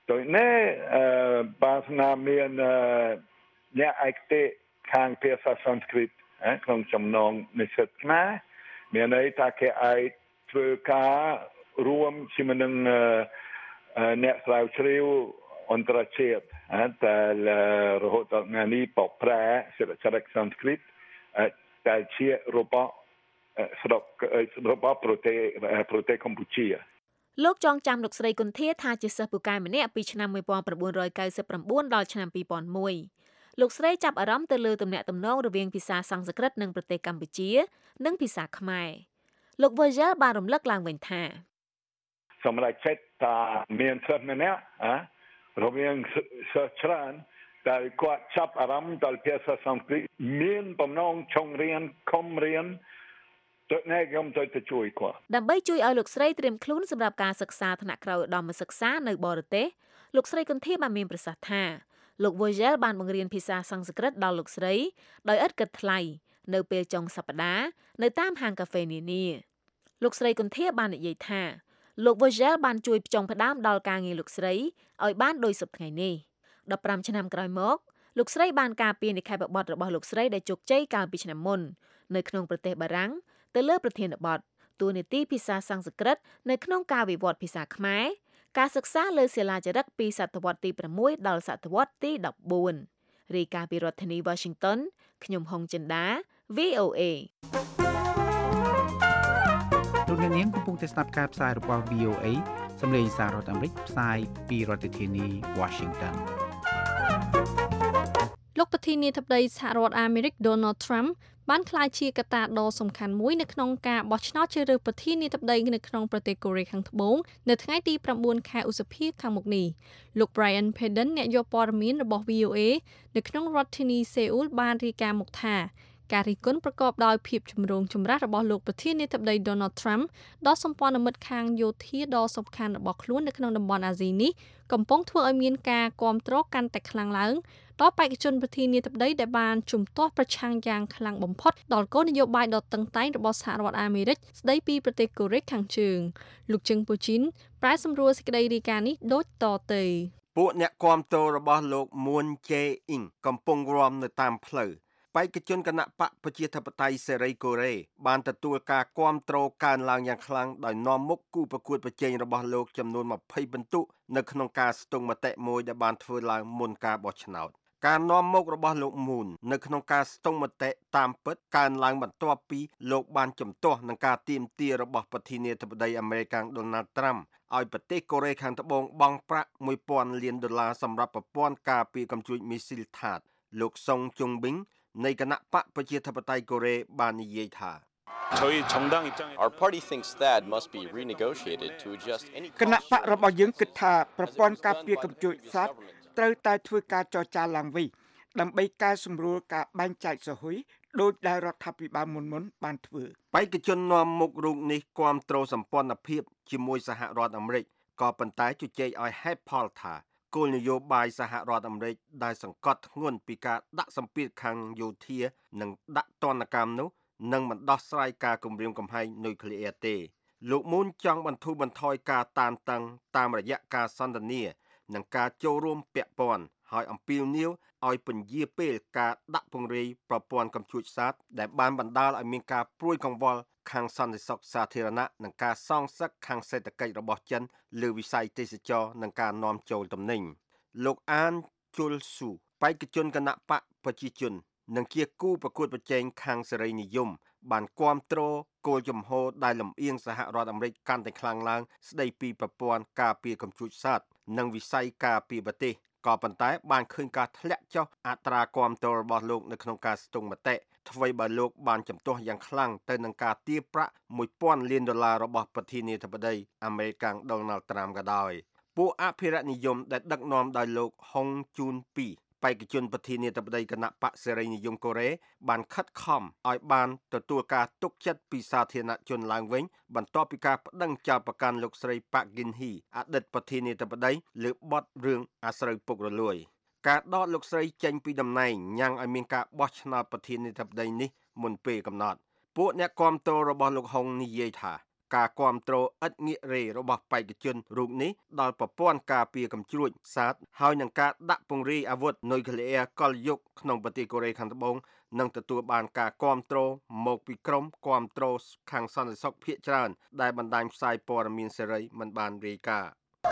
Speaker 8: ដោយណែបាសនាមានអ្នកឯកទេសខាងភាសាសំស្ក្រឹតក្នុងចំណងនិស្សិតខ្មែរមានន័យថាគេអាចធ្វើការរួមជាមួយនឹងអ្នកស្រាវជ្រាវអន្តរជាតិតែរហូតដល់ថ្ងៃនេះបកប្រែសិល្បៈសំស្ក្រឹតតែជារបស់ស្រុករបស់ប្រទេសកម្ពុជា
Speaker 5: លោកចងចាំលោកស្រីគុន្ធាថាជាសិស្សពូកែម្នាក់ពីឆ្នាំ1999ដល់ឆ្នាំ2001លោកស្រីចាប់អារម្មណ៍ទៅលើទំនាក់ទំនងរវាងភាសាសំស្ក្រឹតនិងប្រទេសកម្ពុជានិងភាសាខ្មែរលោក Virgil បានរំលឹកឡើងវិញថា
Speaker 8: សម្រាប់ចិត្តថាមានសិស្សម្នាក់រវាងសិស្សច្រើនតែគាត់ចាប់អារម្មណ៍ដល់ភាសាសំស្ក្រឹតមានបំណងចង់រៀនខំរៀនទៅណែខ្ញុំទៅជួយគាត់
Speaker 5: ដើម្បីជួយឲ្យលោកស្រីត្រៀមខ្លួនសម្រាប់ការសិក្សាថ្នាក់ក្រោយឧត្តមសិក្សានៅបរទេសលោកស្រីគុន្ធាបានមានប្រសាសន៍ថាលោក Virgil បានបង្រៀនភាសាសំស្ក្រឹតដល់លោកស្រីដោយឥតគិតថ្លៃនៅពេលចុងសប្តាហ៍នៅតាមហាងកាហ្វេនានាលោកស្រីគុន្ធាបាននិយាយថាលោក Virgil បានជួយផ្ចង់ផ្ដើមដល់ការងារលោកស្រីឲ្យបានដូចសពថ្ងៃនេះ15ឆ្នាំក្រោយមកលោកស្រីបានការពារនិក្ខេបបទរបស់លោកស្រីដែលជោគជ័យកាលពីឆ្នាំមុននៅក្នុងប្រទេសបារាំងទៅលើប្រធានបទតួនាទីភាសាសំស្ក្រឹតនៅក្នុងការវិវត្តភាសាខ្មែរការសិក្សាលើសិលាចារឹកពីសតវត្សទី6ដល់សតវត្សទី14រាយការណ៍ពីរដ្ឋធានី Washington ខ្ញុំហុងចិន្តា VOA
Speaker 12: លោកអ្នកនាងកំពុងតែស្ដាប់ការផ្សាយរបស់ VOA សម្លេងសាររដ្ឋអាមេរិកផ្សាយពីរដ្ឋធានី Washington
Speaker 3: លោកប្រធានាធិបតីសហរដ្ឋអាមេរិក Donald Trump បានក្លាយជាកត្តាដ៏សំខាន់មួយនៅក្នុងការបោះឆ្នោតជ្រើសរើសប្រធានាធិបតីនៅក្នុងប្រទេសកូរ៉េខាងត្បូងនៅថ្ងៃទី9ខែឧសភាខាងមុខនេះលោក Brian Padden អ្នកយកព័ត៌មានរបស់ VOA នៅក្នុងរដ្ឋធានីសេអ៊ូលបានរាយការណ៍មកថាការរិះគន់ប្រកបដោយភាពចម្រូងចម្រាសរបស់លោកប្រធានាធិបតី Donald Trump ដល់សម្ព័ន្ធមិត្តខាងយោធាដ៏សំខាន់របស់ខ្លួននៅក្នុងតំបន់អាស៊ីនេះកំពុងធ្វើឲ្យមានការគាំទ្រកាន់តែខ្លាំងឡើងដល់បេក្ខជនប្រធានាធិបតីដែលបានជំទាស់ប្រឆាំងយ៉ាងខ្លាំងបំផុតដល់គោលនយោបាយដ៏តឹងតែងរបស់សហរដ្ឋអាមេរិកស្ដីពីប្រទេសកូរ៉េខាងជើងលោកជឹងពូជីនប្រែសម្រួលសេចក្តីរាយការណ៍នេះដូចតទៅ
Speaker 11: ពួកអ្នកគាំទ្ររបស់លោកមួនជេអ៊ីងកំពុងរាំនៅតាមផ្លូវបេក្ខជនគណៈបកប្រជាធិបតេយ្យសេរីកូរ៉េបានទទួលការគាំទ្រកើនឡើងយ៉ាងខ្លាំងដោយនាំមុខគូប្រកួតប្រជែងរបស់លោកចំនួន20ពិន្ទុនៅក្នុងការស្ទង់មតិមួយដែលបានធ្វើឡើងមុនការបោះឆ្នោតការនាំមុខរបស់លោកមូននៅក្នុងការស្ទង់មតិតាមពិតកើនឡើងបន្ទាប់ពីលោកបានជំទាស់នឹងការទាមទាររបស់ប្រធានាធិបតីអាមេរិក Donald Trump ឲ្យប្រទេសកូរ៉េខាងត្បូងបង់ប្រាក់$1000 លានសម្រាប់ប្រព័ន្ធការពារកំជួចមីស៊ីលថាតលោកសុងជុងប៊ីងនៃគណៈបកប្រជាធិបតេយ្យកូរ៉េបាននិយាយថា
Speaker 13: Our party thinks that must be renegotiated to adjust any
Speaker 4: គណៈបករបស់យើងគិតថាប្រព័ន្ធការពារកំជួចសត្វត្រូវតែធ្វើការចរចាឡើងវិញដើម្បីកែសម្រួលការបែងចែកសហុយដោយដែលរដ្ឋាភិបាលមុនបានធ្វើ
Speaker 11: បេក្ខជននាំមុខរូបនេះគាំទ្រសម្ព័ន្ធភាពជាមួយសហរដ្ឋអាមេរិកក៏ប៉ុន្តែជជែកឲ្យហេតុផលថាគោលនយោបាយសហរដ្ឋអាមេរិកដែលសង្កត់ធ្ងន់ពីការដាក់សម្ពាធខាងយោធានិងដាក់ទណ្ឌកម្មនោះនឹងមិនដោះស្រាយការគំរាមកំហែងនុយក្លេអ៊ែរទេលោកមូនចង់បន្ធូរបន្ថយការតានតឹងតាមរយៈការសន្ទនានិងការចូលរួមពាក់ព័ន្ធហើយអំពាវនាវឲ្យពន្យាពេលការដាក់ពង្រាយប្រព័ន្ធកំជួចសត្វដែលបានបណ្ដាលឲ្យមានការព្រួយកង្វល់ខាងសន្តិសុខសាធារណៈនិងការសងសឹកខាងសេដ្ឋកិច្ចរបស់ចិនលើវិស័យទេសចរនិងការនាំចូលទំនិញលោកអានជុលស៊ូបេក្ខជនគណៈបកប្រជាជននិងជាគូប្រកួតប្រជែងខាងសេរីនិយមបានគាំទ្រគោលជំហរដែលលំអៀងសហរដ្ឋអាមេរិកកាន់តែខ្លាំងឡើងស្ដីពីប្រព័ន្ធការពារកំជួចសត្វនិងវិស័យការពារប្រទេសក៏ប៉ុន្តែបានឃើញការធ្លាក់ចុះអត្រាគាំទ្ររបស់លោកនៅក្នុងការស្ទង់មតិអ្វីបើលោកបានជំទាស់យ៉ាងខ្លាំងទៅនឹងការទារប្រាក់$1000 លានរបស់ប្រធានាធិបតីអាមេរិក Donald Trump ក៏ដោយពួកអភិរក្សនិយមដែលដឹកនាំដោយលោកហុងជូនពីបេក្ខជនប្រធានាធិបតីគណៈបកសេរីនិយមកូរ៉េបានខិតខំឲ្យបានទទួលការទុកចិត្តពីសាធារណជនឡើងវិញបន្ទាប់ពីការប្តឹងចោទប្រកាន់លោកស្រីប៉ាក់ហ្គីនហ៊ីអតីតប្រធានាធិបតីលើបទរឿងអាស្រូវពុករលួយការដកលោកស្រីចេញពីតំណែងញ៉ាំងឲ្យមានការបោះឆ្នោតប្រធានាធិបតីនេះមុនពេលកំណត់ពួកអ្នកគាំទ្ររបស់លោកហុងនិយាយថាការគាំទ្រឥតងាករេរបស់បេក្ខជនរូបនេះដល់ប្រព័ន្ធការពារកំជ្រួចSATហើយនឹងការដាក់ពង្រាយអាវុធនុយក្លេអ៊ែរកលយុគក្នុងប្រទេសកូរ៉េខាងត្បូងនឹងទទួលបានការគាំទ្រមកពីក្រុមគាំទ្រខាងសន្តិសុខភាគច្រើនដែលបណ្ដាញផ្សាយព័ត៌មានសេរីមិនបានរាយការណ៍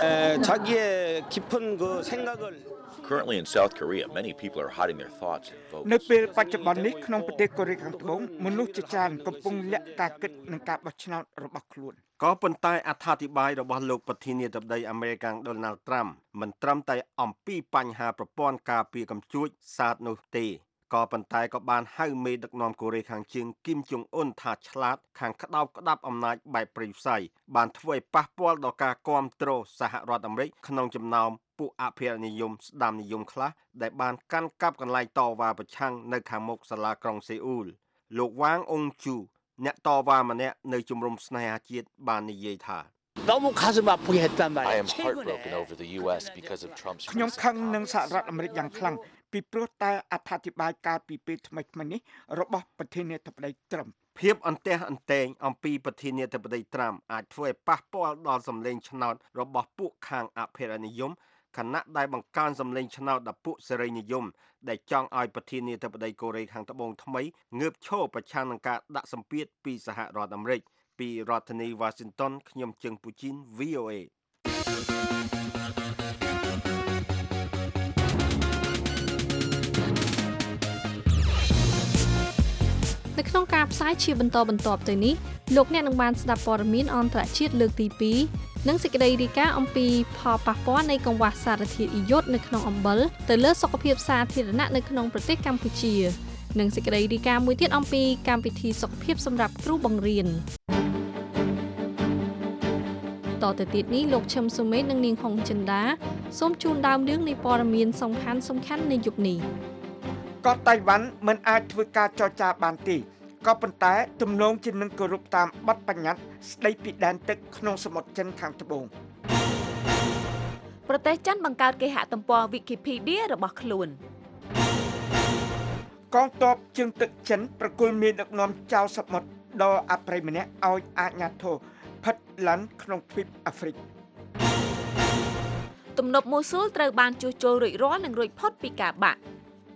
Speaker 13: Currently in South Korea, many people are hiding their thoughts and votes.
Speaker 4: នៅពេលបច្ចុប្បន្ននេះក្នុងប្រទេសកូរ៉េខាងត្បូងមនុស្សជាច្រើនកំពុងលាក់ការគិតនឹងការបោះឆ្នោតរបស់ខ្លួន
Speaker 11: ក៏ប៉ុន្តែអត្ថាធិប្បាយរបស់លោកប្រធានាធិបតីអាមេរិកDonald Trump មិនត្រឹមតែអំពីបញ្ហាប្រព័ន្ធការពារកំជ្រួចSATនោះទេក៏ប៉ុន្តែក៏បានហៅមេដឹកនាំកូរ៉េខាងជើងគីមចុងអ៊ុនថាឆ្លាតខាងក្តោបក្តាប់អំណាចបែបព្រៃផ្សៃបានធ្វើឲ្យប៉ះពាល់ដល់ការគាំទ្រសហរដ្ឋអាមេរិកក្នុងចំណោមពួកអភិរក្សនិយមស្ដាមនិយមខ្លះដែលបានកាន់កាប់កន្លែងតវ៉ាប្រឆាំងនៅខាងមុខសាលាក្រុងសេអ៊ូលលោកវ៉ាងអ៊ុងជូអ្នកតវ៉ាម្នាក់នៅជំរំស្នេហាជាតិបាននិយាយថា
Speaker 13: I am heartbroken over the US because of Trump's
Speaker 4: ខ្ញុំខឹងនឹងសហរដ្ឋអាមេរិកយ៉ាងខ្លាំងពីព្រោះតែអត្ថាធិប្បាយកាលពីពេលថ្មីៗនេះរបស់ប្រធានាធិបតីត្រុំ
Speaker 11: ភាពអន្ទះអន្ទែងអំពីប្រធានាធិបតីត្រាំអាចធ្វើឲ្យប៉ះពាល់ដល់សម្លេងឆ្នោតរបស់ពួកខាងអភិរក្សនិយមខណៈដែលបង្កើនសម្លេងឆ្នោតដល់ពួកសេរីនិយមដែលចង់ឲ្យប្រធានាធិបតីកូរ៉េខាងត្បូងថ្មីងើបឈរប្រឆាំងនឹងការដាក់សម្ពាធពីសហរដ្ឋអាមេរិកពីរដ្ឋធានី Washington ខ្ញុំជឹងពូជីន VOA
Speaker 3: នៅក្នុងការផ្សាយជាបន្តបន្ទាប់ទៅនេះលោកអ្នកនឹងបានស្ដាប់ព័ត៌មានអន្តរជាតិលើកទី2និងសេចក្តីរាយការណ៍អំពីផលប៉ះពាល់នៃកង្វះសារធាតុយូតនៅក្នុងអំបិលទៅលើសុខភាពសាធារណៈនៅក្នុងប្រទេសកម្ពុជានិងសេចក្តីរាយការណ៍មួយទៀតអំពីកម្មវិធីសុខភាពសម្រាប់គ្រូបង្រៀនតទៅទៀតនេះលោកឈឹមសុមេតនិងនាងហុងចិន្តាសូមជូនដើមរឿងនៃព័ត៌មានសំខាន់ៗនៃយុគនេះ
Speaker 4: ក៏តៃវ៉ាន់មិនអាចធ្វើការចរចាបានទេក៏ប៉ុន្តែទំនងជានឹងគោរពតាមបទបញ្ញត្តិស្តីពីដែនទឹកក្នុងសមុទ្រចិនខាងត្បូង
Speaker 5: ប្រទេសចិនបង្កើតគេហទំព័រ Wikipedia របស់ខ្លួ
Speaker 4: នកងទ័ពជើងទឹកចិនប្រគល់មានដឹកនាំចៅសមុទ្រដ៏អប្រិយម្នាក់ឲ្យអាជ្ញាធរផិតឡាន់ក្នុងទ្វីបអាហ្វ្រិក
Speaker 5: ទំនប់មូស៊ូលត្រូវបានជួសជុលរួចរាល់និងរួចផុតពីការបាក់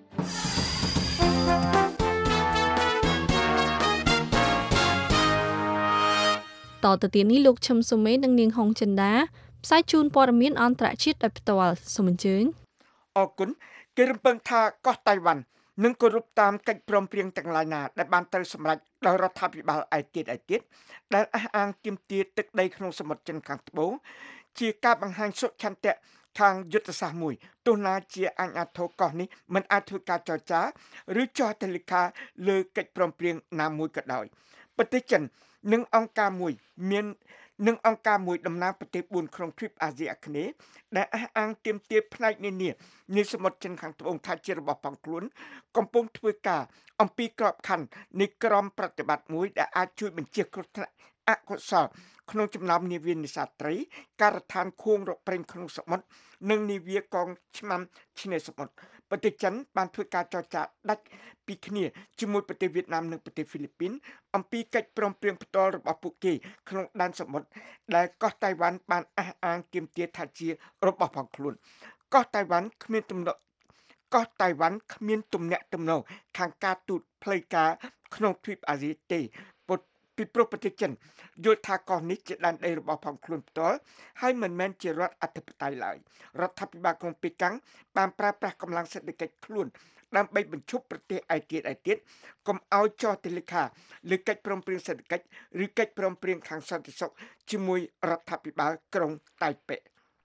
Speaker 3: តទៅទៀតនេះលោកឈឹមសុមេនិងនាងហុងចិន្តាផ្សាយជូនព័ត៌មានអន្តរជាតិដោយផ្ទាល់សូមអញ្ជើញ
Speaker 4: អរគុណគេរំពឹងថាកោះតៃវ៉ាន់នឹងគោរពតាមកិច្ចព្រមព្រៀងទាំងឡាយណាដែលបានត្រូវសម្រេចដោយរដ្ឋាភិបាលឯទៀតដែលអះអាងទាមទារទឹកដីក្នុងសមុទ្រចិនខាងត្បូងជាការបង្ហាញសុឆន្ទៈខាងយុទ្ធសាស្ត្រមួយទោះណាជាអាជ្ញាធរកោះនេះមិនអាចធ្វើការចរចាឬចុះហត្ថលេខាលើកិច្ចព្រមព្រៀងណាមួយក៏ដោយប្រទេសចិននិងអង្គការមួយតំណាងប្រទេស4ក្នុងទ្វីបអាស៊ីអាគ្នេយ៍ដែលអះអាងទាមទារផ្នែកនានានៃសមុទ្រចិនខាងត្បូងថាជារបស់ផងខ្លួនកំពុងធ្វើការអំពីក្របខ័ណ្ឌនៃក្រមប្រតិបត្តិមួយដែលអាចជួយបញ្ជៀសគ្រោះថ្នាក់អកុសលក្នុងចំណោមនាវានេសាទត្រីការដ្ឋានខួងរកប្រេងក្នុងសមុទ្រនិងនាវាកងឆ្មាំឆ្នេរសមុទ្រប្រទេសចិនបានធ្វើការចរចាដាច់ពីគ្នាជាមួយប្រទេសវៀតណាមនិងប្រទេសហ្វីលីពីនអំពីកិច្ចព្រមព្រៀងផ្ទាល់របស់ពួកគេក្នុងដែនសមុទ្រដែលកោះតៃវ៉ាន់បានអះអាងទាមទារថាជារបស់ផងខ្លួនកោះតៃវ៉ាន់គ្មានទំនាក់ទំនងខាងការទូតផ្លូវការក្នុងទ្វីបអាស៊ីទេពីព្រោះប្រទេសចិនយល់ថាកោះនេះជាដែនដីរបស់ផងខ្លួនផ្ទាល់ហើយមិនមែនជារដ្ឋអធិបតេយ្យឡើយរដ្ឋាភិបាលក្រុងប៉េកាំងបានប្រើប្រាស់កម្លាំងសេដ្ឋកិច្ចខ្លួនដើម្បីបញ្ឈប់ប្រទេសឯទៀតកុំឲ្យចុះហត្ថលេខាលើកិច្ចព្រមព្រៀងសេដ្ឋកិច្ចឬកិច្ចព្រមព្រៀងខាងសន្តិសុខជាមួយរដ្ឋាភិបាលក្រុងតៃប៉េ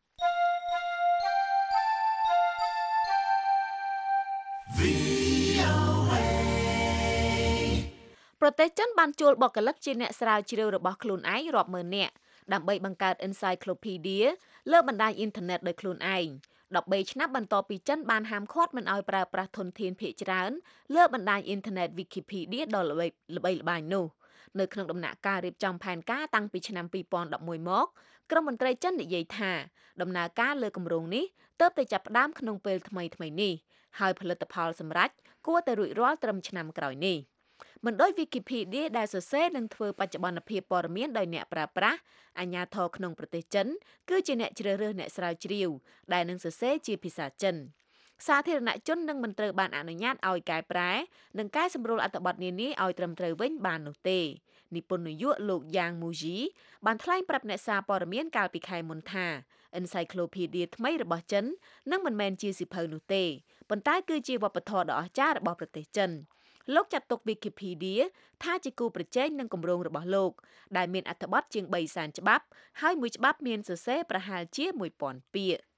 Speaker 5: ប្រទេសចិនបានជួលបុគ្គលិកជាអ្នកស្រាវជ្រាវរបស់ខ្លួនឯងរាប់ម៉ឺននាក់ដើម្បីបង្កើត Encyclopedia លើបណ្ដាញអ៊ីនធឺណិតដោយខ្លួនឯង13ឆ្នាំបន្ទាប់ពីចិនបានហាមឃាត់មិនឲ្យប្រើប្រាស់ធនធានភាគច្រើនលើបណ្ដាញអ៊ីនធឺណិត Wikipedia ដ៏ល្បីល្បាញនោះនៅក្នុងដំណាក់កាលរៀបចំផែនការតាំងពីឆ្នាំ2011មកក្រុមមន្ត្រីចិននិយាយថាដំណើរការលើគម្រោងនេះទើបតែចាប់ផ្ដើមក្នុងពេលថ្មីនេះហើយផលិតផលសម្រាប់គួរតែរួចរាល់ត្រឹមឆ្នាំក្រោយនេះមិនដូច Wikipedia ដែលសរសេរនិងធ្វើបច្ចុប្បន្នភាពព័ត៌មានដោយអ្នកប្រើប្រាស់អាជ្ញាធរក្នុងប្រទេសចិនគឺជាអ្នកជ្រើសរើសអ្នកស្រាវជ្រាវដែលនឹងសរសេរជាភាសាចិនសាធារណជននឹងមិនត្រូវបានអនុញ្ញាតឲ្យកែប្រែនិងកែសម្រួលអត្ថបទនានាឲ្យត្រឹមត្រូវវិញបាននោះទេនិពន្ធនាយកលោកយ៉ាងមូជីបានថ្លែងប្រាប់អ្នកសារព័ត៌មានកាលពីខែមុនថា Encyclopedia ថ្មីរបស់ចិននឹងមិនមែនជាសៀវភៅនោះទេប៉ុន្តែគឺជាវប្បធម៌ដ៏អស្ចារ្យរបស់ប្រទេសចិនលោកចាត់ទុក Wikipedia ថាជាគូប្រជែងនឹងគម្រោងរបស់លោកដែលមានអត្ថបទជាង3សែនច្បាប់ហើយមួយច្បាប់មានសរសេរប្រហែលជា 1000 ពាក្យ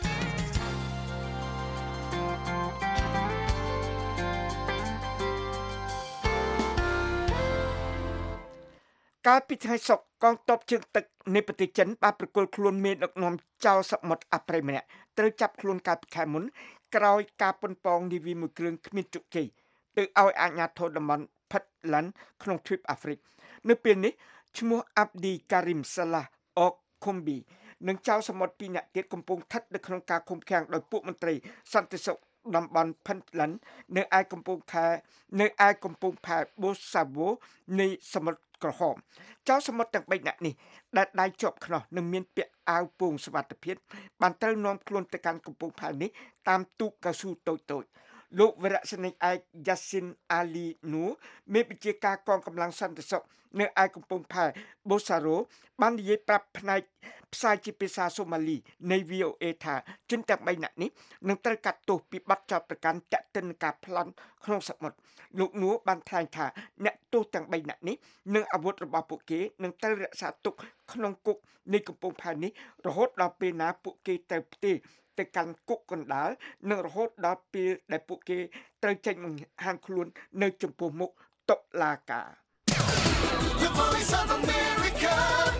Speaker 4: កាលពីថ្ងៃសុក្រកងទ័ពជើងទឹកនៃប្រទេសចិនបានប្រគល់ខ្លួនមេដឹកនាំចៅសមុទ្រអប្រេម្នាក់ត្រូវចាប់ខ្លួនកាលពីខែមុនក្រោយការប៉ុនប៉ងនាវាមួយគ្រឿងគ្មានជោគជ័យទៅឲ្យអាជ្ញាធរតំបន់ផិតឡាន់ក្នុងទ្វីបអាហ្វ្រិកនៅពេលនេះឈ្មោះអាប់ឌីការីមសាឡាអកខុំប៊ីនិងចៅសមុទ្រ2នាក់ទៀតកំពុងស្ថិតនៅក្នុងការឃុំឃាំងដោយពួកមន្ត្រីសន្តិសុខតំបន់ផិតឡាន់នៅឯកំពង់ផែបូសាវូនៃសមុទ្រក្រហមចៅសមុទ្រទាំង3នាក់នេះដែលដៃជាប់ខ្នោះនិងមានពាក់អាវពោងសុវត្ថិភាពបានត្រូវនាំខ្លួនទៅកាន់កំពង់ផែនេះតាមទូកកៅស៊ូតូចៗលោកវរៈសេនីយ៍ឯកយ៉ាស៊ីនអាលីនូមេបញ្ជាការកងកម្លាំងសន្តិសុខនៅឯកំពង់ផែបូសារ៉ូបាននិយាយប្រាប់ផ្នែកផ្សាយជាភាសាសូម៉ាលីនៃ VOA ថាជនទាំង3នាក់នេះនឹងត្រូវកាត់ទោសពីបទចោទប្រកាន់ទាក់ទិនការប្លន់ក្នុងសមុទ្រលោកនួបានថ្លែងថាអ្នកទោសទាំង3នាក់នេះនិងអាវុធរបស់ពួកគេនឹងត្រូវរក្សាទុកក្នុងគុកនៃកំពង់ផែនេះរហូតដល់ពេលណាពួកគេត្រូវផ្ទេរទៅកាន់គុកកណ្ដាលនិងរហូតដល់ពេលដែលពួកគេត្រូវចេញបង្ហាញខ្លួននៅចំពោះមុខតុលាការ
Speaker 2: The Voice of America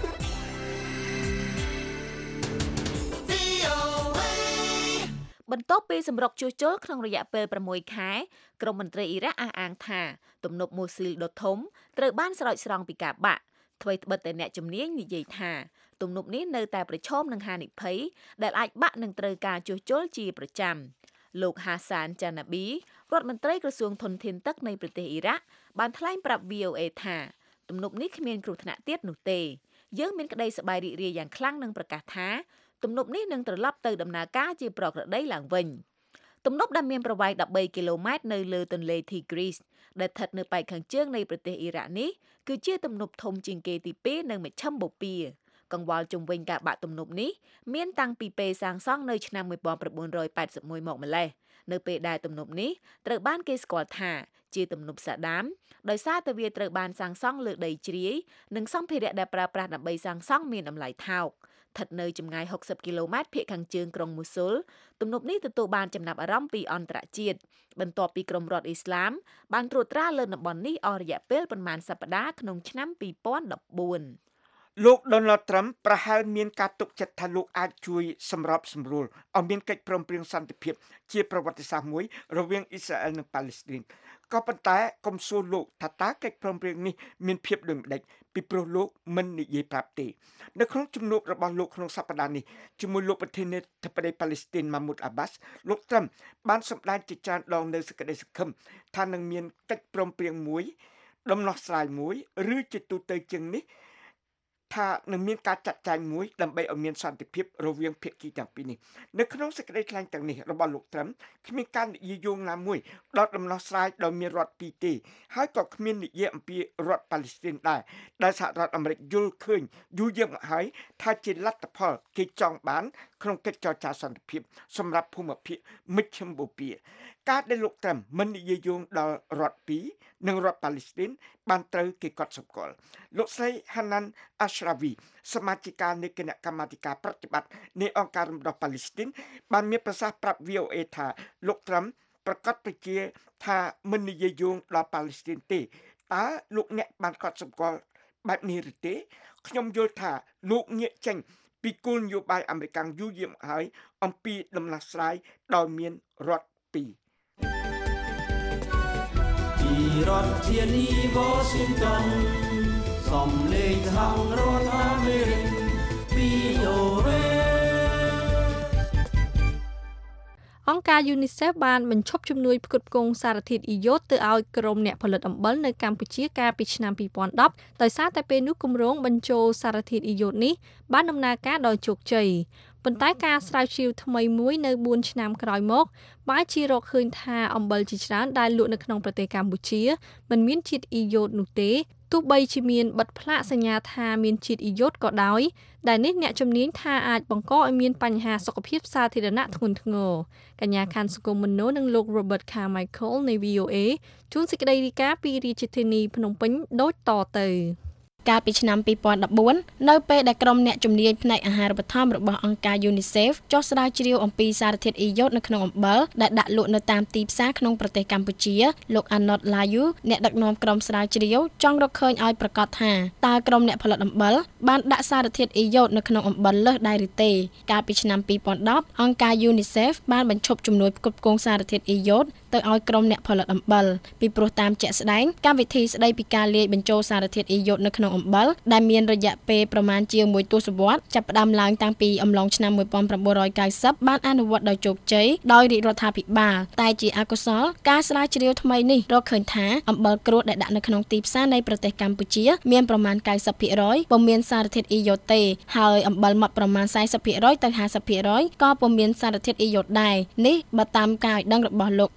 Speaker 5: បន្ទាប់ពីសម្រុកជួសជុលក្នុងរយៈពេល6ខែក្រមមន្ត្រីអ៊ីរ៉ាក់អះអាងថាទំនប់ម៉ូស៊ីលដ៏ធំត្រូវបានស្រោចស្រង់ពីការបាក់អ្វីត្បិតតែអ្នកជំនាញនិយាយថាទំនប់នេះនៅតែប្រឈមនឹងហានិភ័យដែលអាចបាក់នឹងត្រូវការជួសជុលជាប្រចាំលោកហាសានចាណាប៊ីរដ្ឋមន្ត្រីក្រសួងធនធានទឹកនៃប្រទេសអ៊ីរ៉ាក់បានថ្លែងប្រាប់ VOA ថាទំនប់នេះគ្មានគ្រោះថ្នាក់ទៀតនោះទេយើងមានក្តីសប្បាយរីករាយយ៉ាងខ្លាំងនឹងប្រកាសថាទំនប់នេះនឹងត្រឡប់ទៅដំណើរការជាប្រក្រតីឡើងវិញទំនប់ដែលមានប្រវែង13គីឡូម៉ែត្រនៅលើទន្លេ Tigris ដែលស្ថិតនៅប៉ែកខាងជើងនៃប្រទេសអ៊ីរ៉ាក់នេះគឺជាទំនប់ធំជាងគេទី2នៅមជ្ឈិមបូព៌ាកង្វល់ជុំវិញការបាក់ទំនប់នេះមានតាំងពីពេលសាងសង់នៅឆ្នាំ1981មកម្លេះនៅពេលដែលទំនប់នេះត្រូវបានគេស្គាល់ថាជាទំនប់សាដាមដោយសារតែវាត្រូវបានសាងសង់លើដីជ្រាយនិងសម្ភារៈដែលប្រើប្រាស់ដើម្បីសាងសង់មានតម្លៃថោកស្ថិតនៅចម្ងាយ60គីឡូម៉ែត្រភាគខាងជើងក្រុងមូស៊ុលទំនប់នេះទទួលបានចំណាប់អារម្មណ៍ពីអន្តរជាតិបន្ទាប់ពីក្រុមរដ្ឋអ៊ីស្លាមបានត្រួតត្រាលើតំបន់នេះអស់រយៈពេលប្រមាណសប្តាហ៍ក្នុងឆ្នាំ2014
Speaker 4: លោក Donald Trump ប្រហែលមានការទុកចិត្តថាលោកអាចជួយសម្របសម្រួលឲ្យមានកិច្ចព្រមព្រៀងសន្តិភាពជាប្រវត្តិសាស្ត្រមួយរវាងអ៊ីស្រាអែលនិងប៉ាឡេស្ទីនក៏ប៉ុន្តែកុំសួរលោកថាតើកិច្ចព្រមព្រៀងនេះមានភាពដូចម្តេចពីព្រោះលោកមិននិយាយប្រាប់ទេនៅក្នុងជំនួបរបស់លោកក្នុងសប្តាហ៍នេះជាមួយលោកប្រធានាធិបតីប៉ាឡេស្ទីនម៉ាម៉ូតអាបាសលោក Trump បានសម្ដែងជាច្រើនដងនៅសេចក្តីសង្ឃឹមថានឹងមានកិច្ចព្រមព្រៀងមួយដំណោះស្រាយមួយឬជាទូទៅជាងនេះថានឹងមានការចាត់ចែងមួយដើម្បីឲ្យមានសន្តិភាពរវាងភាគីទាំងពីរនេះនៅក្នុងសេចក្តីថ្លែងទាំងនេះរបស់លោក Trump គ្មានការនិយាយយោងណាមួយដល់ដំណោះស្រាយដោយមានរដ្ឋពីរទេហើយក៏គ្មាននិយាយអំពីរដ្ឋប៉ាឡេស្ទីនដែរដែលសហរដ្ឋអាមេរិកយល់ឃើញយូរយ៉ាងមកហើយថាជាលទ្ធផលគេចង់បានក្នុងកិច្ចចរចាសន្តិភាពសម្រាប់ភូមិភាគមជ្ឈិមបូព៌ាការដែលលោក Trump មិននិយាយយោងដល់រដ្ឋពីរនិងរដ្ឋប៉ាឡេស្ទីនបានត្រូវគេកត់សម្គាល់លោកស្រី Hanan Ashrawi សមាជិកនៃគណៈកម្មាធិការប្រតិបត្តិនៃអង្គការរំដោះប៉ាឡេស្ទីនបានមានប្រសាសន៍ប្រាប់ VOA ថាលោក Trump ប្រកាសប្រជាថាមិននិយាយយោងដល់ប៉ាឡេស្ទីនទេតើលោកអ្នកបានកត់សម្គាល់បែបនេះឬទេខ្ញុំយល់ថាលោកងាកចេញពីគោលនយោបាយអាមេរិកយូរយារមកហើយអំពីដំណោះស្រាយដោយមានរដ្ឋពីរ
Speaker 2: ពីរដ្ឋធានី Washington សំឡេងសហរដ្ឋអាមេរិក VOA
Speaker 3: អង្គការ UNICEF បានបញ្ឈប់ជំនួយផ្គត់ផ្គង់សារធាតុអ៊ីយ៉ូតទៅឲ្យក្រុមអ្នកផលិតអំបិលនៅកម្ពុជាកាលពីឆ្នាំ2010ដោយសារតែពេលនោះគម្រោងបញ្ចូលសារធាតុអ៊ីយ៉ូតនេះបានដំណើរការដោយជោគជ័យប៉ុន្តែការស្រាវជ្រាវថ្មីមួយនៅ4ឆ្នាំក្រោយមកបែរជារកឃើញថាអំបិលជាច្រើនដែលលក់នៅក្នុងប្រទេសកម្ពុជាមិនមានជាតិអ៊ីយ៉ូតនោះទេទោះបីជាមានបិទផ្លាកសញ្ញាថាមានជាតិអ៊ីយ៉ូតក៏ដោយដែលនេះអ្នកជំនាញថាអាចបង្កឲ្យមានបញ្ហាសុខភាពសាធារណៈធ្ងន់ធ្ងរកញ្ញាខាន់សុគមមនោនិងលោក Robert Carmichael នៃ VOA ជួនសេចក្តីរាយការណ៍ពីរាជធានីភ្នំពេញដូចតទៅកាលពីឆ្នាំ2014នៅពេលដែលក្រុមអ្នកជំនាញផ្នែកអាហារូបត្ថម្ភរបស់អង្គការ UNICEF ចុះស្រាវជ្រាវអំពីសារធាតុអ៊ីយ៉ូតនៅក្នុងអំបិលដែលដាក់លក់នៅតាមទីផ្សារក្នុងប្រទេសកម្ពុជាលោក Anot Layu អ្នកដឹកនាំក្រុមស្រាវជ្រាវចង់រកឃើញឲ្យប្រកាសថាតើក្រុមអ្នកផលិតអំបិលបានដាក់សារធាតុអ៊ីយ៉ូតនៅក្នុងអំបិលលើសដែរឬទេកាលពីឆ្នាំ2010អង្គការ UNICEF បានបញ្ឈប់ជំនួយផ្គត់ផ្គង់សារធាតុអ៊ីយ៉ូតទៅឲ្យក្រុមអ្នកផលិតអំបិលពីព្រោះតាមជាក់ស្ដែងកម្មវិធីស្ដីពីការលាយបញ្ចូលសារធាតុអ៊ីយ៉ូតនៅក្នុងអំបិលដែលមានរយៈពេលប្រមាណជាង1ទសវត្សរ៍ចាប់ផ្ដើមឡើងតាំងពីអំឡុងឆ្នាំ1990បានអនុវត្តដោយជោគជ័យដោយរាជរដ្ឋាភិបាលតែជាអកុសលការស្រាវជ្រាវថ្មីនេះរកឃើញថាអំបិលក្រួសដែលដាក់នៅក្នុងទីផ្សារនៃប្រទេសកម្ពុជាមានប្រមាណ 90% ពុំមានសារធាតុអ៊ីយ៉ូតទេហើយអំបិលម៉ត់ប្រមាណ 40% ទៅ 50% ក៏ពុំមានសារធាតុអ៊ីយ៉ូតដែរនេះបើតាមការឲ្យដឹងរបស់លោក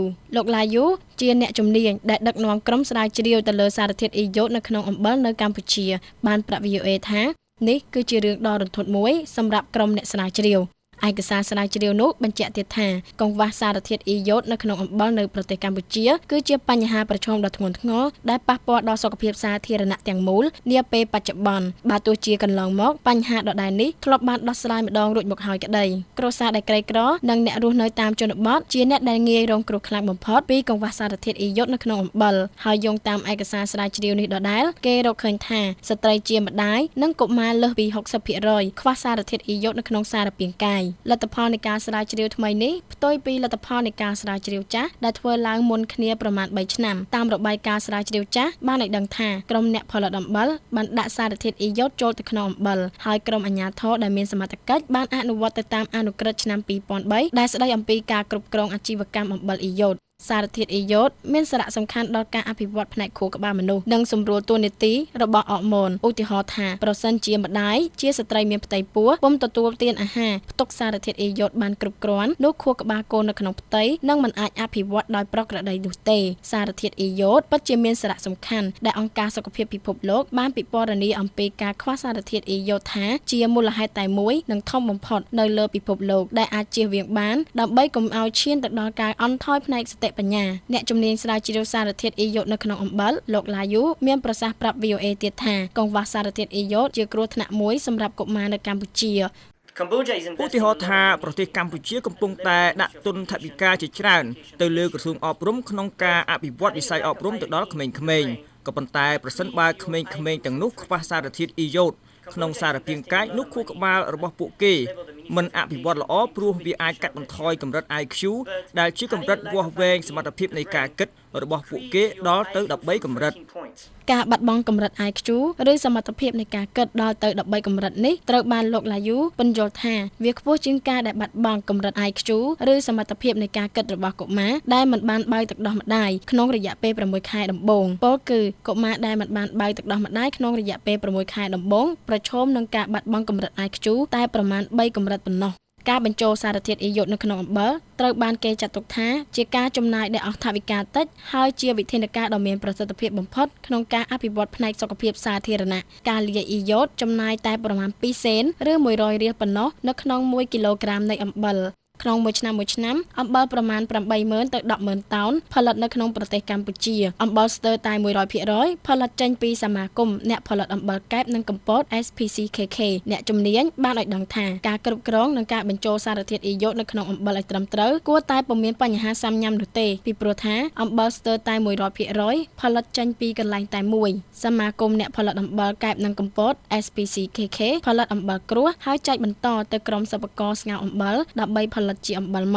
Speaker 3: Layu ជាអ្នកជំនាញដែលដឹកនាំក្រុមស្រាវជ្រាវទៅលើសារធាតុអ៊ីយ៉ូតនៅក្នុងអំបិលនៅកម្ពុជាបានប្រាប់ VOA ថានេះគឺជារឿងដ៏រន្ធត់មួយសម្រាប់ក្រុមអ្នកស្រាវជ្រាវឯកសារស្រាវជ្រាវនោះបញ្ជាក់ទៀតថាកង្វះសារធាតុអ៊ីយ៉ូតនៅក្នុងអំបិលនៅប្រទេសកម្ពុជាគឺជាបញ្ហាប្រឈមដ៏ធ្ងន់ធ្ងរដែលប៉ះពាល់ដល់សុខភាពសាធារណៈទាំងមូលនាពេលបច្ចុប្បន្នបើទោះជាកន្លងមកបញ្ហាដដែលនេះធ្លាប់បានដោះស្រាយម្ដងរួចមកហើយក្តីគ្រួសារដែលក្រីក្រនិងអ្នករស់នៅតាមជនបទជាអ្នកដែលងាយរងគ្រោះខ្លាំងបំផុតពីកង្វះសារធាតុអ៊ីយ៉ូតនៅក្នុងអំបិលហើយយោងតាមឯកសារស្រាវជ្រាវនេះដដែលគេរកឃើញថាស្ត្រីជាម្ដាយនិងកុមារលើសពី 60% ខ្វះសារធាតុអ៊ីយ៉ូតនៅក្នុងសារពាង្គកាយលទ្ធផលនៃការស្រាវជ្រាវថ្មីនេះផ្ទុយពីលទ្ធផលនៃការស្រាវជ្រាវចាស់ដែលធ្វើឡើងមុនគ្នាប្រមាណ3ឆ្នាំតាមរបាយការណ៍ស្រាវជ្រាវចាស់បានឲ្យដឹងថាក្រុមអ្នកផលិតអំបិលបានដាក់សារធាតុអ៊ីយ៉ូតចូលទៅក្នុងអំបិលហើយក្រុមអាជ្ញាធរដែលមានសមត្ថកិច្ចបានអនុវត្តទៅតាមអនុក្រឹត្យឆ្នាំ2003ដែលស្តីអំពីការគ្រប់គ្រងអាជីវកម្មអំបិលអ៊ីយ៉ូតសារធាតុអ៊ីយ៉ូតមានសារៈសំខាន់ដល់ការអភិវឌ្ឍផ្នែកខួរក្បាលមនុស្សនិងសម្រួលតួនាទីរបស់អរម៉ូនឧទាហរណ៍ថាប្រសិនជាម្ដាយជាស្ត្រីមានផ្ទៃពោះពុំទទួលទានអាហារផ្ទុកសារធាតុអ៊ីយ៉ូតបានគ្រប់គ្រាន់នោះខួរក្បាលកូននៅក្នុងផ្ទៃនឹងមិនអាចអភិវឌ្ឍដោយប្រក្រតីនោះទេសារធាតុអ៊ីយ៉ូតពិតជាមានសារៈសំខាន់ដែលអង្គការសុខភាពពិភពលោកបានពិពណ៌នាអំពីការខ្វះសារធាតុអ៊ីយ៉ូតថាជាមូលហេតុតែមួយនិងធំបំផុតនៅលើពិភពលោកដែលអាចជៀសវាងបានដើម្បីកុំឲ្យឈានទៅដល់ការអន់ថយផ្នែកសតិបញ្ញាអ្នកជំនាញស្រាវជ្រាវសារធាតុអ៊ីយ៉ូតនៅក្នុងអំបិលលោក Layu មានប្រសាសន៍ប្រាប់ VOA ទៀតថាកង្វះសារធាតុអ៊ីយ៉ូតជាគ្រោះថ្នាក់មួយសម្រាប់កុមារនៅកម្ពុជា
Speaker 14: ឧទាហរណ៍ថាប្រទេសកម្ពុជាកំពុងតែដាក់ទុនថវិកាជាច្រើនទៅលើក្រសួងអប់រំក្នុងការអភិវឌ្ឍវិស័យអប់រំទៅដល់ក្មេងៗក៏ប៉ុន្តែប្រសិនបើក្មេងៗទាំងនោះខ្វះសារធាតុអ៊ីយ៉ូតក្នុងសារពាង្គកាយនោះខួរក្បាលរបស់ពួកគេមិនអភិវឌ្ឍល្អព្រោះវាអាចកាត់បន្ថយកម្រិត IQ ដែលជាកម្រិតវាស់វែងសមត្ថភាពនៃការគិតរបស់ពួកគេដល់ទៅ13កម្រិត
Speaker 3: ការបាត់បង់កម្រិត IQ ឬសមត្ថភាពនៃការគិតដល់ទៅ13កម្រិតនេះត្រូវបានលោក Layu ពន្យល់ថាវាខ្ពស់ជាងការដែលបាត់បង់កម្រិត IQ ឬសមត្ថភាពនៃការគិតរបស់កុមារដែលមិនបានបើកទឹកដោះម្ដាយក្នុងរយៈពេល6ខែដំបូងពោលគឺកុមារដែលមិនបានបើកទឹកដោះម្ដាយក្នុងរយៈពេល6ខែដំបូងប្រឈមនឹងការបាត់បង់កម្រិត IQ តែប្រមាណ3កម្រិតប៉ុណ្ណោះការបញ្ចូលសារធាតុអ៊ីយ៉ូតនៅក្នុងអំបិលត្រូវបានគេចាត់ទុកថាជាការចំណាយដែលអស់ថវិកាតិចហើយជាវិធានការដ៏មានប្រសិទ្ធភាពបំផុតក្នុងការអភិវឌ្ឍផ្នែកសុខភាពសាធារណៈការលាយអ៊ីយ៉ូតចំណាយតែប្រមាណ2សេនឬ100រៀលប៉ុណ្ណោះនៅក្នុង1គីឡូក្រាមនៃអំបិលក្នុងមួយឆ្នាំអំបិលប្រមាណ 80000 ទៅ 100,000 តោនផលិតនៅក្នុងប្រទេសកម្ពុជាអំបិលស្ទើរតែ 100% ផលិតចេញពីសមាគមអ្នកផលិតអំបិលកែបនិងកំពត SPCKK អ្នកជំនាញបានឲ្យដឹងថាការគ្រប់គ្រងនិងការបញ្ចូលសារធាតុអ៊ីយ៉ូតនៅក្នុងអំបិលឲ្យត្រឹមត្រូវគួរតែពុំមានបញ្ហាសាមញ្ញនោះទេពីព្រោះថាអំបិលស្ទើរតែ 100% ផលិតចេញពីកន្លែងតែមួយសមាគមអ្នកផលិតអំបិលកែបនិងកំពត SPCKK ផលិតអំបិលក្រួសហើយចែកបន្តទៅក្រុមសិប្បករស្ងោរអំបិលដើម្បីផលិតជាអំបិលម៉ត់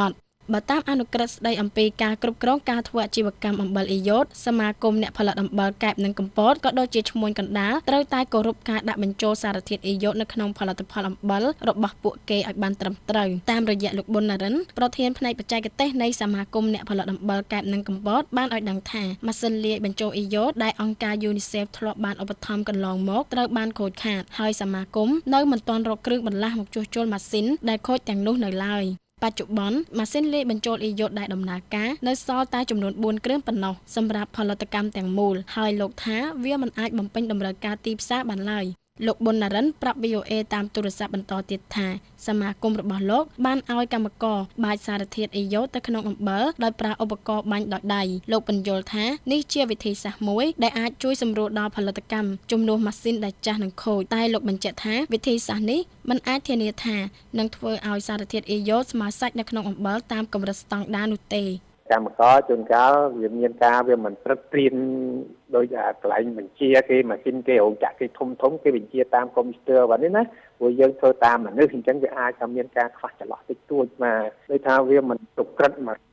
Speaker 15: បើតាមអនុក្រឹត្យស្តីអំពីការគ្រប់គ្រងការធ្វើអាជីវកម្មអំបិលអ៊ីយ៉ូតសមាគមអ្នកផលិតអំបិលកែបនិងកំពតក៏ដូចជាឈ្មួញកណ្ដាលត្រូវតែគោរពការដាក់បញ្ចូលសារធាតុអ៊ីយ៉ូតនៅក្នុងផលិតផលអំបិលរបស់ពួកគេឲ្យបានត្រឹមត្រូវតាមរយៈលោកប៊ុនណារិនប្រធានផ្នែកបច្ចេកទេសនៃសមាគមអ្នកផលិតអំបិលកែបនិងកំពតបានឲ្យដឹងថាម៉ាស៊ីនលាយបញ្ចូលអ៊ីយ៉ូតដែលអង្គការ UNICEF ធ្លាប់បានឧបត្ថម្ភកន្លងមកត្រូវបានខូចខាតហើយសមាគមនៅមិនទាន់រកគ្រឿងបន្លាស់មកជួសជុលម៉ាស៊ីនដែលខូចទាំងនោះនៅឡើយបច្ចុប្បន្នម៉ាស៊ីនលាយបញ្ចូលអ៊ីយ៉ូតដែលដំណើរការនៅសល់តែចំនួន4គ្រឿងប៉ុណ្ណោះសម្រាប់ផលិតកម្មទាំងមូលហើយលោកថាវាមិនអាចបំពេញតម្រូវការទីផ្សារបានឡើយលោកប៊ុនណារិនប្រាប់ VOA តាមទូរស័ព្ទបន្តទៀតថាសមាគមរបស់លោកបានឲ្យកម្មករបាចសារធាតុអ៊ីយ៉ូតទៅក្នុងអំបិលដោយប្រើឧបករណ៍បាញ់ដោយដៃលោកបញ្យល់ថានេះជាវិធីសាស្ត្រមួយដែលអាចជួយសម្រួលដល់ផលិតកម្មជំនួសម៉ាស៊ីនដែលចាស់និងខូចតែលោកបញ្ជាក់ថាវិធីសាស្ត្រនេះមិនអាចធានាថានឹងធ្វើឲ្យសារធាតុអ៊ីយ៉ូតស្មើសាច់នៅក្នុងអំបិលតាមកម្រិតស្តង់ដារនោះទេ
Speaker 16: កម្មករជួនកាលវាមានការវាមិនព្រឹកព្រៀនដោយកន្លែងបញ្ជាគេម៉ាស៊ីនគេរោងចក្រគេធំគេបញ្ជាតាមកុំព្យូទ័របាទនេះណាព្រោះយើងធ្វើតាមមនុស្សអញ្ចឹងវាអាចថាមានការខ្វះចន្លោះតិចតួចមកដោយថាវាមិនទុក្រិត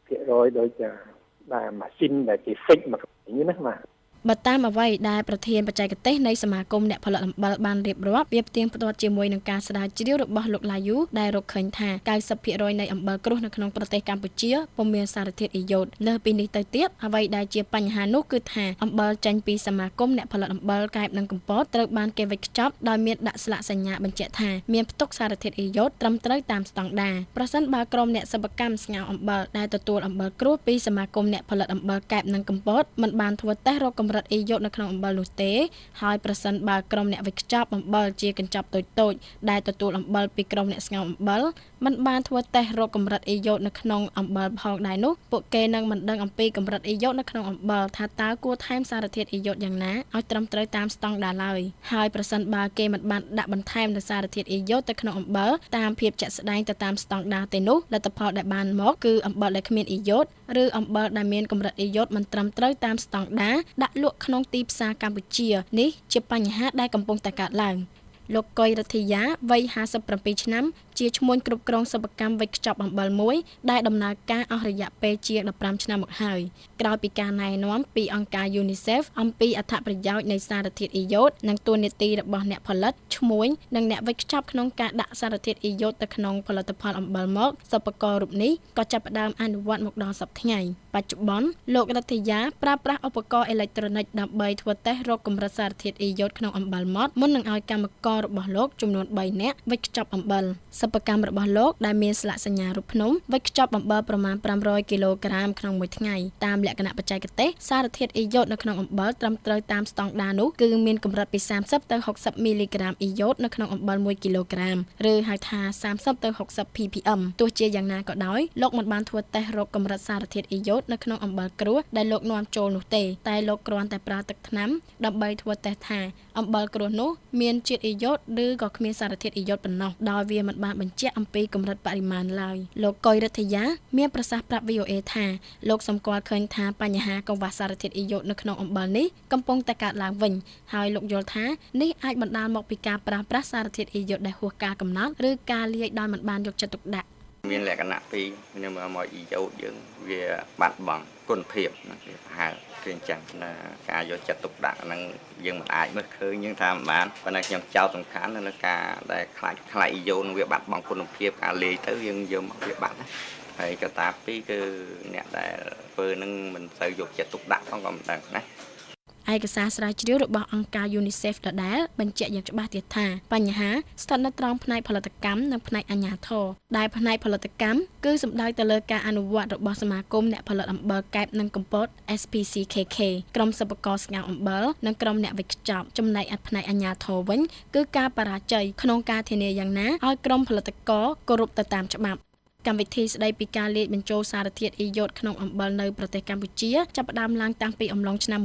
Speaker 16: 1%ដូចបាទម៉ាស៊ីនដែលគេ fix មកនេះណាបាទ
Speaker 15: បើតាមអ្វីដែលប្រធានបច្ចេកទេសនៃសមាគមអ្នកផលិតអំបិលបានរៀបរាប់វាផ្ទៀងផ្ទាត់ជាមួយនឹងការស្រាវជ្រាវរបស់លោកឡាយូដែលរកឃើញថា 90% នៃអំបិលក្រួសនៅក្នុងប្រទេសកម្ពុជាពុំមានសារធាតុអ៊ីយ៉ូតលើសពីនេះទៅទៀតអ្វីដែលជាបញ្ហានោះគឺថាអំបិលចេញពីសមាគមអ្នកផលិតអំបិលកែបនិងកំពតត្រូវបានគេវេចខ្ចប់ដោយមានដាក់ស្លាកសញ្ញាបញ្ជាក់ថាមានផ្ទុកសារធាតុអ៊ីយ៉ូតត្រឹមត្រូវតាមស្តង់ដារប្រសិនបើក្រុមអ្នកសិប្បកម្មស្ងោរអំបិលដែលទទួលអំបិលក្រួសពីសមាគមអ្នកផលិតអំបិលកែបនិងកំពតមិនបានធ្វើតេស្តរកកម្រិតអ៊ីយ៉ូតនៅក្នុងអំបិលនោះទេហើយប្រសិនបើក្រុមអ្នកវេចខ្ចប់អំបិលជាកញ្ចប់តូចៗដែលទទួលអំបិលពីក្រុមអ្នកស្ងោរអំបិលមិនបានធ្វើតេស្តរកកម្រិតអ៊ីយ៉ូតនៅក្នុងអំបិលផងដែរនោះពួកគេនឹងមិនដឹងអំពីកម្រិតអ៊ីយ៉ូតនៅក្នុងអំបិលថាតើគួរថែមសារធាតុអ៊ីយ៉ូតយ៉ាងណាឲ្យត្រឹមត្រូវតាមស្តង់ដារឡើយហើយប្រសិនបើគេមិនបានដាក់បន្ថែមនូវសារធាតុអ៊ីយ៉ូតទៅក្នុងអំបិលតាមភាពជាក់ស្ដែងទៅតាមស្តង់ដារទេនោះលទ្ធផលដែលបានមកគឺអំបិលដែលគ្មានអ៊ីយ៉ូតឬអំបិលដែលមានកម្រិតអ៊ីយ៉ូតមិនត្រឹមត្រូវតាមស្តង់ដារដាក់លក់ក្នុងទីផ្សារកម្ពុជានេះជាបញ្ហាដែលកំពុងតែកើតឡើងលោកកុយរដ្ឋាយាវ័យ57ឆ្នាំជាឈ្មោះគ្រប់គ្រងសិប្បកម្មវេចខ្ចប់អំបិលមួយដែលដំណើរការអស់រយៈពេលជាង15ឆ្នាំមកហើយក្រោយពីការណែនាំពីអង្គការ UNICEF អំពីអត្ថប្រយោជន៍នៃសារធាតុអ៊ីយ៉ូតនិងតួនាទីរបស់អ្នកផលិតឈ្មួញនិងអ្នកវេចខ្ចប់ក្នុងការដាក់សារធាតុអ៊ីយ៉ូតទៅក្នុងផលិតផលអំបិលមកសិប្បកររូបនេះក៏ចាប់ផ្ដើមអនុវត្តមកដល់សប្តាហ៍ថ្ងៃបច្ចុប្បន្នលោករដ្ឋាយាប្រើប្រាស់ឧបករណ៍អេឡិចត្រូនិកដើម្បីធ្វើតេស្តរកកម្រិតសារធាតុអ៊ីយ៉ូតក្នុងអំបិលម៉ត់មុននឹងឲ្យកម្មកររបស់លោកចំនួន3នាក់វេចខ្ចប់អំបិលសិប្បកម្មរបស់លោកដែលមានស្លាកសញ្ញារូបភ្នំវេចខ្ចប់អំបិលប្រមាណ500គីឡូក្រាមក្នុងមួយថ្ងៃតាមលក្ខណៈបច្ចេកទេសសារធាតុអ៊ីយ៉ូតនៅក្នុងអំបិលត្រឹមត្រូវតាមស្តង់ដារនោះគឺមានកម្រិតពី30ទៅ60មីលីក្រាមអ៊ីយ៉ូតនៅក្នុងអំបិល1គីឡូក្រាមឬហៅថា30ទៅ60 ppm ទោះជាយ៉ាងណាក៏ដោយលោកមិនបានធ្វើតេស្តរកកម្រិតសារធាតុអ៊ីយ៉ូតនៅក្នុងអំបិលក្រួសដែលលោកនាំចូលនោះទេតែលោកគ្រាន់តែប្រើទឹកថ្នាំដើម្បីធ្វើតេស្តថាអំបិលក្រួសនោះមានជាតិអ៊ីយ៉ូតឬក៏គ្មានសារធាតុអ៊ីយ៉ូតប៉ុណ្ណោះដោយវាមិនបានបញ្ជាក់អំពីកម្រិតបរិមាណឡើយលោកកុយរដ្ឋាយាមានប្រសាសន៍ប្រាប់ VOA ថាលោកសម្គាល់ឃើញថាបញ្ហាកង្វះសារធាតុអ៊ីយ៉ូតនៅក្នុងអំបិលនេះកំពុងតែកើតឡើងវិញហើយលោកយល់ថានេះអាចបណ្ដាលមកពីការប្រើប្រាស់សារធាតុអ៊ីយ៉ូតដែលហួសការកំណត់ឬការលាយដោយមិនបានយកចិត្តទុកដាក់
Speaker 17: មានលក្ខណៈពីរខ្ញុំមកអ៊ីយ៉ូតយើងវាបាត់បង់គុណភាពគេប្រហែលគឺអញ្ចឹងណាការយកចិត្តទុកដាក់ហ្នឹងយើងមិនអាចមើលឃើញយើងថាមិនបានប៉ុន្តែខ្ញុំចោទសំខាន់នៅការដែលខ្លាចអ៊ីយ៉ូតវាបាត់បង់គុណភាពការលាយទៅយើងយកមកវាបាត់ណាហើយកត្តាពីរគឺអ្នកដែលធ្វើនឹងមិនសូវយកចិត្តទុកដាក់ផងក៏មិនដឹងណា
Speaker 15: ឯកសារស្រាវជ្រាវរបស់អង្គការ UNICEF ដដែលបញ្ជាក់យ៉ាងច្បាស់ទៀតថាបញ្ហាស្ថិតនៅត្រង់ផ្នែកផលិតកម្មនិងផ្នែកអាជ្ញាធរដែលផ្នែកផលិតកម្មគឺសំដៅទៅលើការអនុវត្តរបស់សមាគមអ្នកផលិតអំបិលកែបនិងកំពត SPCKK ក្រុមសិប្បករស្ងោរអំបិលនិងក្រុមអ្នកវេចខ្ចប់ចំណែកផ្នែកអាជ្ញាធរវិញគឺការបរាជ័យក្នុងការធានាយ៉ាងណាឲ្យក្រុមផលិតករគោរពទៅតាមច្បាប់កម្មវិធីស្ដីពីការលាយបញ្ចូលសារធាតុអ៊ីយ៉ូតក្នុងអំបិលនៅប្រទេសកម្ពុជាចាប់ផ្ដើមឡើងតាំងពីអំឡុងឆ្នាំ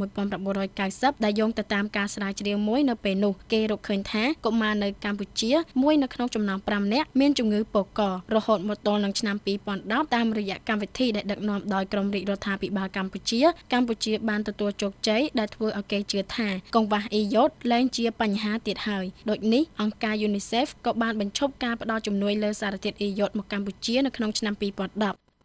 Speaker 15: 1990ដែលយោងទៅតាមការស្រាវជ្រាវមួយនៅពេលនោះគេរកឃើញថាកុមារនៅកម្ពុជាមួយនៅក្នុងចំណោម5នាក់មានជំងឺពករហូតមកដល់នឹងឆ្នាំ2010តាមរយៈកម្មវិធីដែលដឹកនាំដោយក្រមរាជរដ្ឋាភិបាលកម្ពុជាបានទទួលជោគជ័យដែលធ្វើឲ្យគេជឿថាកង្វះអ៊ីយ៉ូតលែងជាបញ្ហាទៀតហើយដូចនេះអង្គការ UNICEF ក៏បានបញ្ឈប់ការផ្ដល់ជំនួយលើសារធាតុអ៊ីយ៉ូតមកកម្ពុជានៅក្នុងឆ្នាំ2010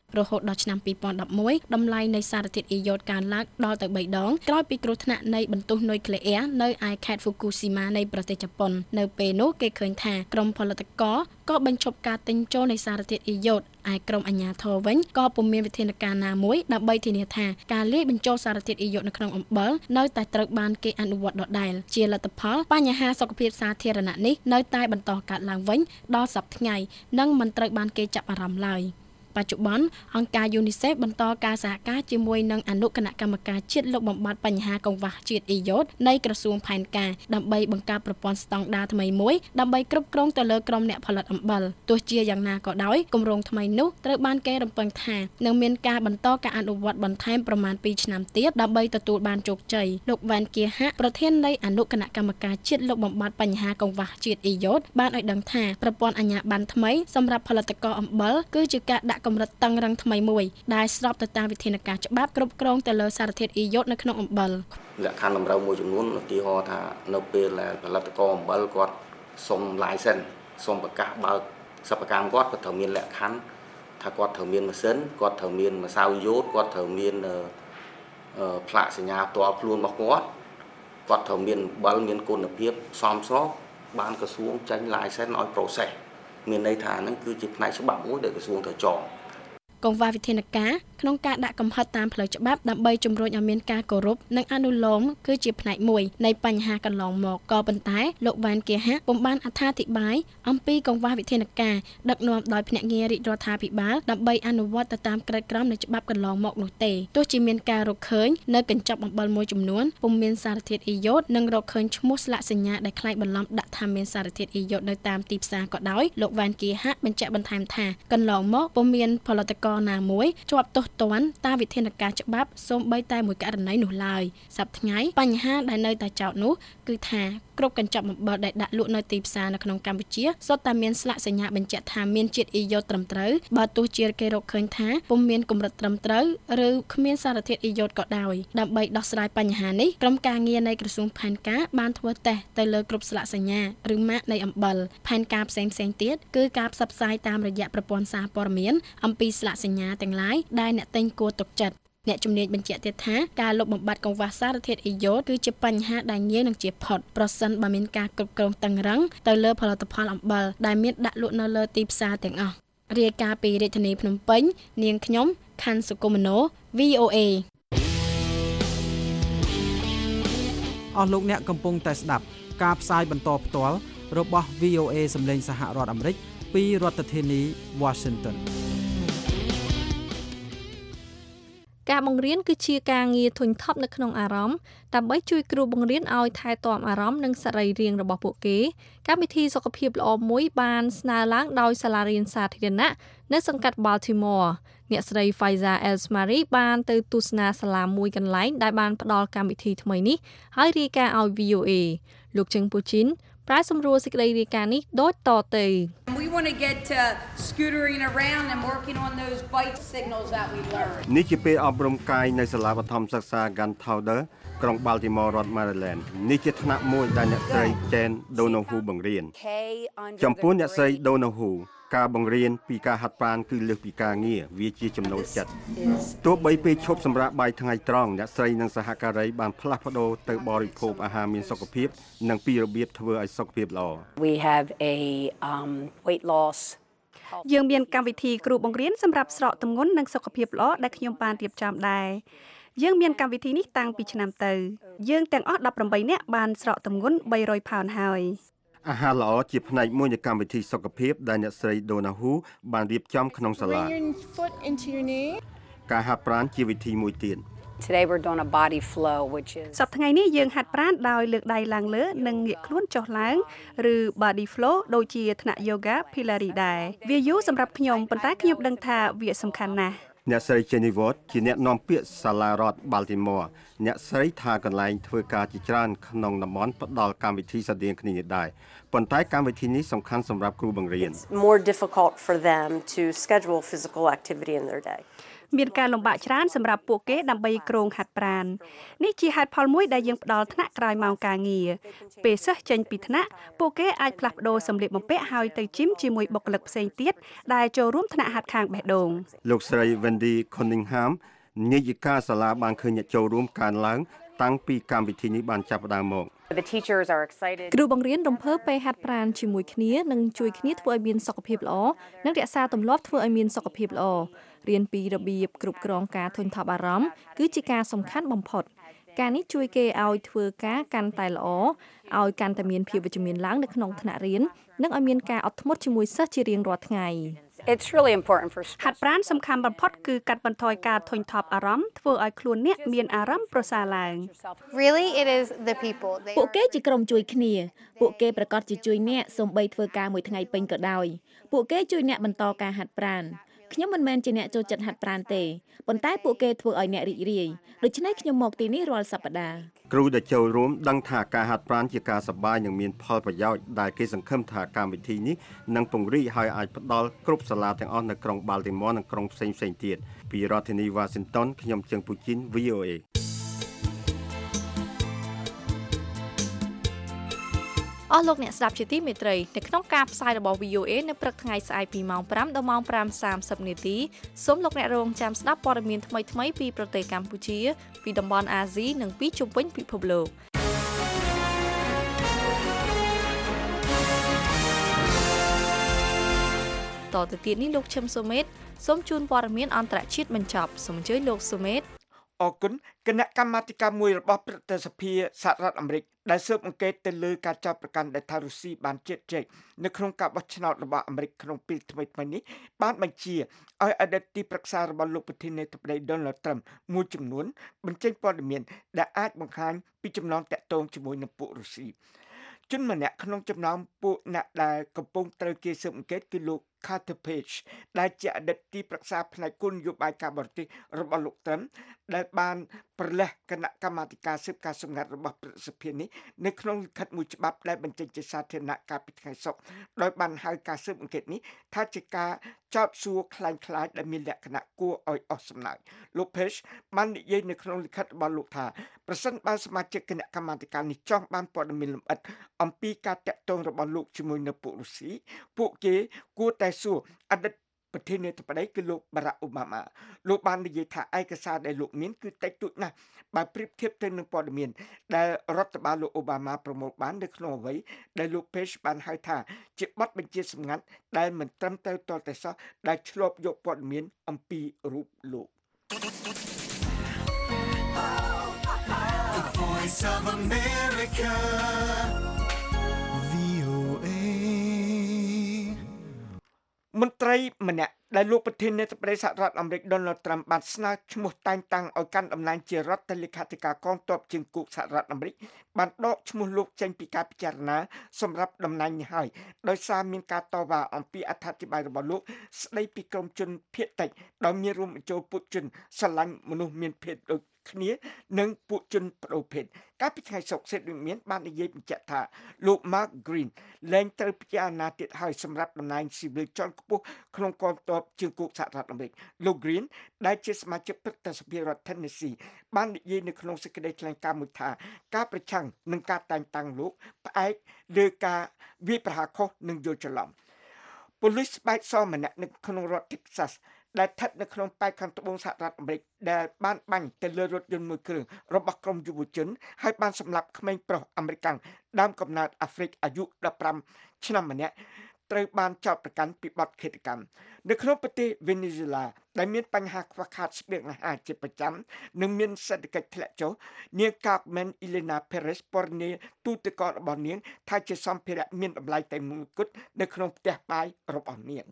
Speaker 15: រហូតដល់ឆ្នាំ2011តម្លៃនៃសារធាតុអ៊ីយ៉ូតកើនឡើងដល់ទៅ3ដងក្រោយពីគ្រោះថ្នាក់នៃបន្ទុះនុយក្លេអ៊ែរនៅឯខេត្ត Fukushima នៃប្រទេសជប៉ុននៅពេលនោះគេឃើញថាក្រុមផលិតករក៏បញ្ឈប់ការទិញចូលនៃសារធាតុអ៊ីយ៉ូតឯក្រុមអាជ្ញាធរវិញក៏ពុំមានវិធានការណាមួយដើម្បីធានាថាការលាយបញ្ចូលសារធាតុអ៊ីយ៉ូតនៅក្នុងអំបិលនៅតែត្រូវបានគេអនុវត្តដដែលជាលទ្ធផលបញ្ហាសុខភាពសាធារណៈនេះនៅតែបន្តកើតឡើងវិញដល់សប្តាហ៍ថ្ងៃនិងមិនត្រូវបានគេចាប់អារម្មណ៍ឡើយបច្ចុប្បន្នអង្គការ UNICEF បន្តការសហការជាមួយនឹងអនុគណៈកម្មការជាតិលុបបំបាត់បញ្ហាកង្វះជាតិអ៊ីយ៉ូតនៃក្រសួងផែនការដើម្បីបង្កើតប្រព័ន្ធស្តង់ដារថ្មីមួយដើម្បីគ្រប់គ្រងទៅលើក្រុមអ្នកផលិតអំបិលទោះជាយ៉ាងណាក៏ដោយគម្រោងថ្មីនោះត្រូវបានគេរំពឹងថានឹងមានការបន្តការអនុវត្តបន្ថែមប្រមាណ2ឆ្នាំទៀតដើម្បីទទួលបានជោគជ័យលោកវ៉ានគៀហាក់ប្រធាននៃអនុគណៈកម្មការជាតិលុបបំបាត់បញ្ហាកង្វះជាតិអ៊ីយ៉ូតបានឲ្យដឹងថាប្រព័ន្ធអាជ្ញាប័ណ្ណថ្មីសម្រាប់ផលិតករអំបិលគឺជាការដាក់កម្រិតតឹងរឹងថ្មីមួយដែលស្របទៅតាមវិធានការច្បាប់គ្រប់គ្រងទៅលើសារធាតុអ៊ីយ៉ូតនៅក្នុងអំបិល
Speaker 18: លក្ខខណ្ឌតម្រូវមួយចំនួនឧទាហរណ៍ថានៅពេលដែលផលិតករអំបិលគាត់សុំ license សុំប្រកាសបើកសិប្បកម្មគាត់ត្រូវមានលក្ខខណ្ឌថាគាត់ត្រូវមានម៉ាស៊ីនគាត់ត្រូវមានម្សៅយ៉ូតគាត់ត្រូវមានផ្លាកសញ្ញាផ្ទាល់ខ្លួនរបស់គាត់ត្រូវមានអំបិលមានគុណភាពសមស្របបានក្រសួងចេញ license ឲ្យ process មានន័យថាហ្នឹងគឺជាផ្នែកច្បាប់មួយដែលក្រសួងត្រូវចង
Speaker 15: កង្វះវិធានការក្នុងការដាក់កំហិតតាមផ្លូវច្បាប់ដើម្បីជំរុញឲ្យមានការគោរពនិងអនុលោមគឺជាផ្នែកមួយនៃបញ្ហាកន្លងមកក៏ប៉ុន្តែលោកវ៉ានគៀហាពុំបានអត្ថាធិប្បាយអំពីកង្វះវិធានការដឹកនាំដោយភ្នាក់ងាររាជរដ្ឋាភិបាលដើម្បីអនុវត្តទៅតាមក្រិតក្រមនៃច្បាប់កន្លងមកនោះទេទោះជាមានការរកឃើញនៅកញ្ចប់អំបិលមួយចំនួនពុំមានសារធាតុអ៊ីយ៉ូតនិងរកឃើញឈ្មោះស្លាកសញ្ញាដែលคล้ายបន្លំដាក់ថាមានសារធាតុអ៊ីយ៉ូតនៅតាមទីផ្សារក៏ដោយលោកវ៉ានគៀហាបញ្ជាក់បន្ថែមថាកន្លងមកពុំមានផលិតករណាមួយជាប់ទោសទណ្ឌតាមវិធានការច្បាប់សូម្បីតែមួយករណីនោះឡើយសប្តាហ៍ថ្ងៃបញ្ហាដែលនៅតែចោទនោះគឺថាគ្រប់កញ្ចប់អំបិលដែលដាក់លក់នៅទីផ្សារនៅក្នុងកម្ពុជាសុទ្ធតែមានស្លាកសញ្ញាបញ្ជាក់ថាមានជាតិអ៊ីយ៉ូតត្រឹមត្រូវបើទោះជាគេរកឃើញថាពុំមានកម្រិតត្រឹមត្រូវឬគ្មានសារធាតុអ៊ីយ៉ូតក៏ដោយដើម្បីដោះស្រាយបញ្ហានេះក្រុមការងារនៃក្រសួងផែនការបានធ្វើតេស្តទៅលើគ្រប់ស្លាកសញ្ញាឬម៉ាកនៃអំបិលផែនការផ្សេងៗទៀតគឺការផ្សព្វផ្សាយតាមរយៈប្រព័ន្ធសារព័ត៌មានអំពីស្លាកសញ្ញាទាំងឡាយដែលអ្នកទិញគួរទុកចិត្តអ្នកជំនាញបញ្ជាក់ទៀតថាការលុបបំបាត់កង្វះសារធាតុអ៊ីយ៉ូតគឺជាបញ្ហាដែលងាយនឹងជៀសផុតប្រសិនបើមានការគ្រប់គ្រងតឹងរ៉ឹងទៅលើផលិតផលអំបិលដែលមានដាក់លក់នៅលើទីផ្សារទាំងអស់រាយការណ៍ពីរាជធានីភ្នំពេញនាងខ្ញុំខាន់សុគមនោ VOA
Speaker 12: អស់លោកអ្នកកំពុងតែស្ដាប់ការផ្សាយបន្តផ្ទាល់របស់ VOA សម្លេងសហរដ្ឋអាមេរិកពីរដ្ឋធានី Washington
Speaker 3: ការបង្រៀនគឺជាការងារធុញថប់នៅក្នុងអារម្មណ៍ដើម្បីជួយគ្រូបង្រៀនឲ្យថែទាំអារម្មណ៍និងសរីរាង្គរបស់ពួកគេកម្មវិធីសុខភាពល្អមួយបានស្នើឡើងដោយសាលារៀនសាធារណៈនៅសង្កាត់ Baltimore អ្នកស្រី Faiza Elsmari បានទៅទស្សនាសាលាមួយកន្លែងដែលបានផ្ដល់កម្មវិធីថ្មីនេះហើយរាយការណ៍ឲ្យ VOA លោកជឹងពូជីនប្រែសម្រួលសេចក្តីរាយការណ៍នេះដូចតទៅ
Speaker 19: We want to get scootering around and working on those bite signals that we learned.
Speaker 11: នេះជាពេលអប់រំកាយនៅសាលាបឋមសិក្សា Gunpowder ក្រុង Baltimore រដ្ឋ Maryland នេះជាថ្នាក់មួយដែលអ្នកស្រី Jane Donohue បង្រៀនចំពោះអ្នកស្រី Donohue ការបង្រៀនពីការហាត់ប្រាណគឺលើសពីការងារវាជាចំណូលចិត្តទោះបីពេលឈប់សម្រាកបាយថ្ងៃត្រង់អ្នកស្រីនិងសហការីបានផ្លាស់ប្ដូរទៅបរិភោគអាហារមានសុខភាពនិងពីរបៀបធ្វើឲ្យសុខភាពល្អ
Speaker 20: We have a weight loss
Speaker 21: យើងមានកម្មវិធីគ្រូបង្រៀនសម្រាប់ស្រកទម្ងន់និងសុខភាពល្អដែលខ្ញុំបានរៀបចំដែរយើងមានកម្មវិធីនេះតាំងពីឆ្នាំទៅយើងទាំងអស់18នាក់បានស្រកទម្ងន់300ផោនហើយ
Speaker 11: អាហារល្អជាផ្នែកមួយនៃកម្មវិធីសុខភាពដែលអ្នកស្រី Donohue បានរៀបចំក្នុងសាលាការហាត់ប្រាណជាវិធីមួយទៀត
Speaker 20: Today we're doing a body flow which is
Speaker 21: សប្តាហ៍ថ្ងៃនេះយើងហាត់ប្រាណដោយលើកដៃឡើងលើនិងងាកខ្លួនចុះឡើងឬ body flow ដូចជាថ្នាក់ yoga Pilates ដែរវាយូរសម្រាប់ខ្ញុំប៉ុន្តែខ្ញុំដឹងថាវាសំខាន់ណាស់
Speaker 11: អ្នកស្រី Jenny Watt ជាអ្នកនាំពាក្យសាលារដ្ឋ Baltimore អ្នកស្រីថាកន្លែងធ្វើការជាច្រើនក្នុងតំបន់ផ្ដល់កម្មវិធីស្តីងគ្នានេះដែរប៉ុន្តែកម្មវិធីនេះសំខាន់សម្រាប់គ្រូបង្រៀន
Speaker 20: It's more difficult for them to schedule physical activity in their day
Speaker 21: មានការលំបាកច្រើនសម្រាប់ពួកគេដើម្បីគ្រងហាត់ប្រាណនេះជាហេតុផលមួយដែលយើងផ្ដល់ថ្នាក់ក្រោយម៉ោងការងារពេលសិស្សចេញពីថ្នាក់ពួកគេអាចផ្លាស់ប្ដូរសម្លៀកបំពាក់ហើយទៅជីមជាមួយបុគ្គលិកផ្សេងទៀតដែលចូលរួមថ្នាក់ហាត់ខាងបេះដូង
Speaker 11: លោកស្រី Wendy Cunningham នាយិកាសាលាបានឃើញអ្នកចូលរួមកើនឡើងតាំងពីកម្មវិធីនេះបានចាប់ផ្ដើមមក
Speaker 3: គ្រូបង្រៀនរំភើបពេលហាត់ប្រាណជាមួយគ្នានិងជួយគ្នាធ្វើឲ្យមានសុខភាពល្អនិងរក្សាទម្លាប់ធ្វើឲ្យមានសុខភាពល្អរៀនពីរបៀបគ្រប់គ្រងការធុញថប់អារម្មណ៍គឺជាការសំខាន់បំផុតការនេះជួយគេឲ្យធ្វើការកាន់តែល្អឲ្យកាន់តែមានភាពវិជ្ជមានឡើងនៅក្នុងថ្នាក់រៀននិងឲ្យមានការអត់ធ្មត់ជាមួយសិស្សជារៀងរាល់ថ្ងៃ
Speaker 21: It's really important for ហាត់ប្រាណសំខាន់បំផុតគឺកាត់បន្ថយការធុញថប់អារម្មណ៍ធ្វើឲ្យខ្លួនអ្នកមានអារម្មណ៍ប្រសើរឡើង
Speaker 1: Really it is the people
Speaker 5: ពួកគេជាក្រុមជួយគ្នាពួកគេប្រកាសជាជួយអ្នកសូម្បីធ្វើការមួយថ្ងៃពេញក៏ដោយពួកគេជួយអ្នកបន្តការហាត់ប្រាណខ្ញុំមិនមែនជាអ្នកចូលចិត្តហាត់ប្រាណទេប៉ុន្តែពួកគេធ្វើឲ្យអ្នករីករាយដូច្នេះខ្ញុំមកទីនេះរាល់សប្តាហ៍
Speaker 11: គ្រូដែលចូលរួមដឹងថាការហាត់ប្រាណជាការសប្បាយនិងមានផលប្រយោជន៍ដែលគេសង្ឃឹមថាកម្មវិធីនេះនឹងពង្រីកឲ្យអាចផ្ដល់គ្រប់សាលាទាំងអស់នៅក្រុង Baltimore និងក្រុងផ្សេងៗទៀតពីរដ្ឋធានី Washington ខ្ញុំជើងពូជីន VOA
Speaker 3: អស់លោកអ្នកស្ដាប់ជាទីមេត្រីនៅក្នុងការផ្សាយរបស់ VOA នៅព្រឹកថ្ងៃស្អែកពីម៉ោង 5 ដល់ម៉ោង 5:30 នាទីសូមលោកអ្នករងចាំស្ដាប់ព័ត៌មានថ្មីៗពីប្រទេសកម្ពុជាពីតំបន់អាស៊ីនិងពីជុំវិញពិភពលោកតទៅទៀតនេះលោកឈឹមសូមេតសូមជូនព័ត៌មានអន្តរជាតិបញ្ចប់សូមអញ្ជើញលោកសូមេត
Speaker 4: អរគុណគណៈកម្មាធិការមួយរបស់ព្រឹទ្ធសភាសហរដ្ឋអាមេរិកដែលស៊ើបអង្កេតទៅលើការចាប់ប្រកាន់ដែលថារុស្ស៊ីបានជិតជែកនៅក្នុងការបោះឆ្នោតរបស់អាមេរិកក្នុងពេលថ្មីៗនេះបានបញ្ជាឲ្យអតីតទីប្រឹក្សារបស់លោកប្រធានាធិបតី Donald Trump មួយចំនួនបញ្ចេញព័ត៌មានដែលអាចបង្ហាញពីចំណងតាក់ទងជាមួយនឹងពួករុស្ស៊ីជនម្នាក់ក្នុងចំណោមពួកអ្នកដែលកំពុងត្រូវគេស៊ើបអង្កេតគឺលោក Carter Page ដែលជាអតីតទីប្រឹក្សាផ្នែកគោលនយោបាយការបរទេសរបស់លោក Trump ដែលបានប្រឡេះគណៈកម្មាធិការស៊ើបការសម្ងាត់របស់ព្រឹទ្ធសភានេះនៅក្នុងលិខិតមួយច្បាប់ដែលបញ្ចេញជាសាធារណៈកាលពីថ្ងៃសុក្រដោយបានហៅការស៊ើបអង្កេតនេះថាជាការចោទសួរคล้ายៗដែលមានលក្ខណៈគួរឲ្យអស់សំណើចលោក Page បាននិយាយនៅក្នុងលិខិតរបស់លោកថាប្រសិនបើសមាជិកគណៈកម្មាធិការនេះចង់បានព័ត៌មានលម្អិតអំពីការតាក់ទងរបស់លោកជាមួយនឹងពួករុស្ស៊ីពួកគេគួរតែសួរអតីតប្រធានាធិបតីគឺលោក Barack Obama លោកបាននិយាយថាឯកសារដែលលោកមានគឺតិចតួចណាស់បើប្រៀបធៀបទៅនឹងព័ត៌មានដែលរដ្ឋបាលលោក Obama ប្រមូលបាននៅក្នុងអ្វីដែលលោក Page បានហៅថាជាបទបញ្ជាសម្ងាត់ដែលមិនត្រឹមត្រូវទាល់តែសោះដែលឆ្លប់យកព័ត៌មានអំពីរូបលោក
Speaker 2: The Voice of America VOA
Speaker 4: មន្ត្រីម្នាក់ដែលលោកប្រធានាធិបតីសហរដ្ឋអាមេរិក Donald Trump បានស្នើឈ្មោះតែងតាំងឲ្យកាន់តំណែងជារដ្ឋលេខាធិការកងទ័ពជើងគោកសហរដ្ឋអាមេរិកបានដកឈ្មោះលោកចេញពីការពិចារណាសម្រាប់តំណែងនេះហើយដោយសារមានការតវ៉ាអំពីអត្ថាធិប្បាយរបស់លោកស្ដីពីក្រុមជនភៀសតិចដោយមានរួមបញ្ចូលពួកជនស្រឡាញ់មនុស្សមានភេទដូចគ្នានិងពួកជនប្តូរភេទកាលពីថ្ងៃសុក្រសេតវិមានបាននិយាយបញ្ជាក់ថាលោក Mark Green លែងត្រូវពិចារណាទៀតហើយសម្រាប់តំណែងស៊ីវិលជាន់ខ្ពស់ក្នុងកងទ័ពជើងគោកសហរដ្ឋអាមេរិកលោក Green ដែលជាសមាជិកព្រឹទ្ធសភារដ្ឋ Tennessee បាននិយាយនៅក្នុងសេចក្តីថ្លែងការណ៍មួយថាការប្រឆាំងនឹងការតែងតាំងលោកផ្អែកលើការវាយប្រហារខុសនិងយល់ច្រឡំប៉ូលីសបែកសម្នាក់នៅក្នុងរដ្ឋ Texas ដែលស្ថិតនៅក្នុងប៉ែកខាងត្បូងសហរដ្ឋអាមេរិកដែលបានបាញ់ទៅលើរថយន្តមួយគ្រឿងរបស់ក្រុមយុវជនហើយបានសម្លាប់ក្មេងប្រុសអាមេរិកដើមកំណើតអាហ្វ្រិកអាយុ15ឆ្នាំម្នាក់ត្រូវបានចោទប្រកាន់ពីបទឃាតកម្មនៅក្នុងប្រទេសវេណេស៊ុយឡាដែលមានបញ្ហាខ្វះខាតស្បៀងអាហារជាប្រចាំនិងមានសេដ្ឋកិច្ចធ្លាក់ចុះនាង Carmen Elena Perez ពណ៌នាទូទឹកកករបស់នាងថាជាសម្ភារៈមានតម្លៃតែមួយគត់នៅក្នុងផ្ទះបាយរបស់នាង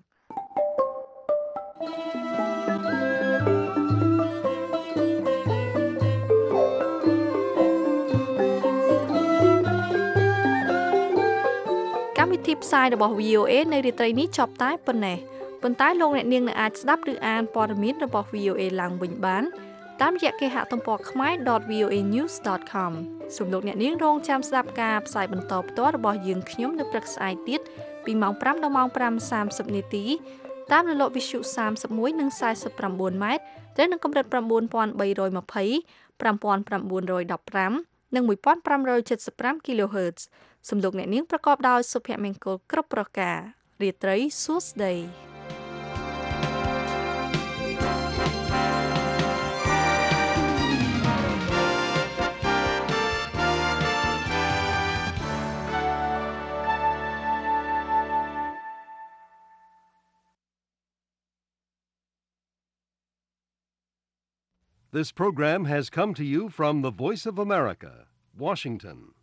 Speaker 3: កម្មវិធីផ្សាយរបស់ VOA នៅរាត្រីនេះចប់តែប៉ុណ្ណេះប៉ុន្តែលោកអ្នកនាងនៅអាចស្ដាប់ឬអានព័ត៌មានរបស់ VOA ឡើងវិញបានតាមរយៈគេហទំព័រ khmer.voanews.com សូមលោកអ្នកនាងរងចាំស្ដាប់ការផ្សាយបន្តផ្ទាល់របស់យើងខ្ញុំនៅព្រឹកស្អែកទៀតពីម៉ោង 5 ដល់ម៉ោង 5:30 នាទីតាមរលកវិទ្យុ31និង49ម៉ែត្រត្រូវនឹងកម្រិត 9320 5915 និង 1575 kHz សំឡេងអ្នកនាងប្រកបដោយសុភមង្គលគ្រប់ប្រការរាត្រីសួស្តី
Speaker 6: This program has come to you from the Voice of America, Washington.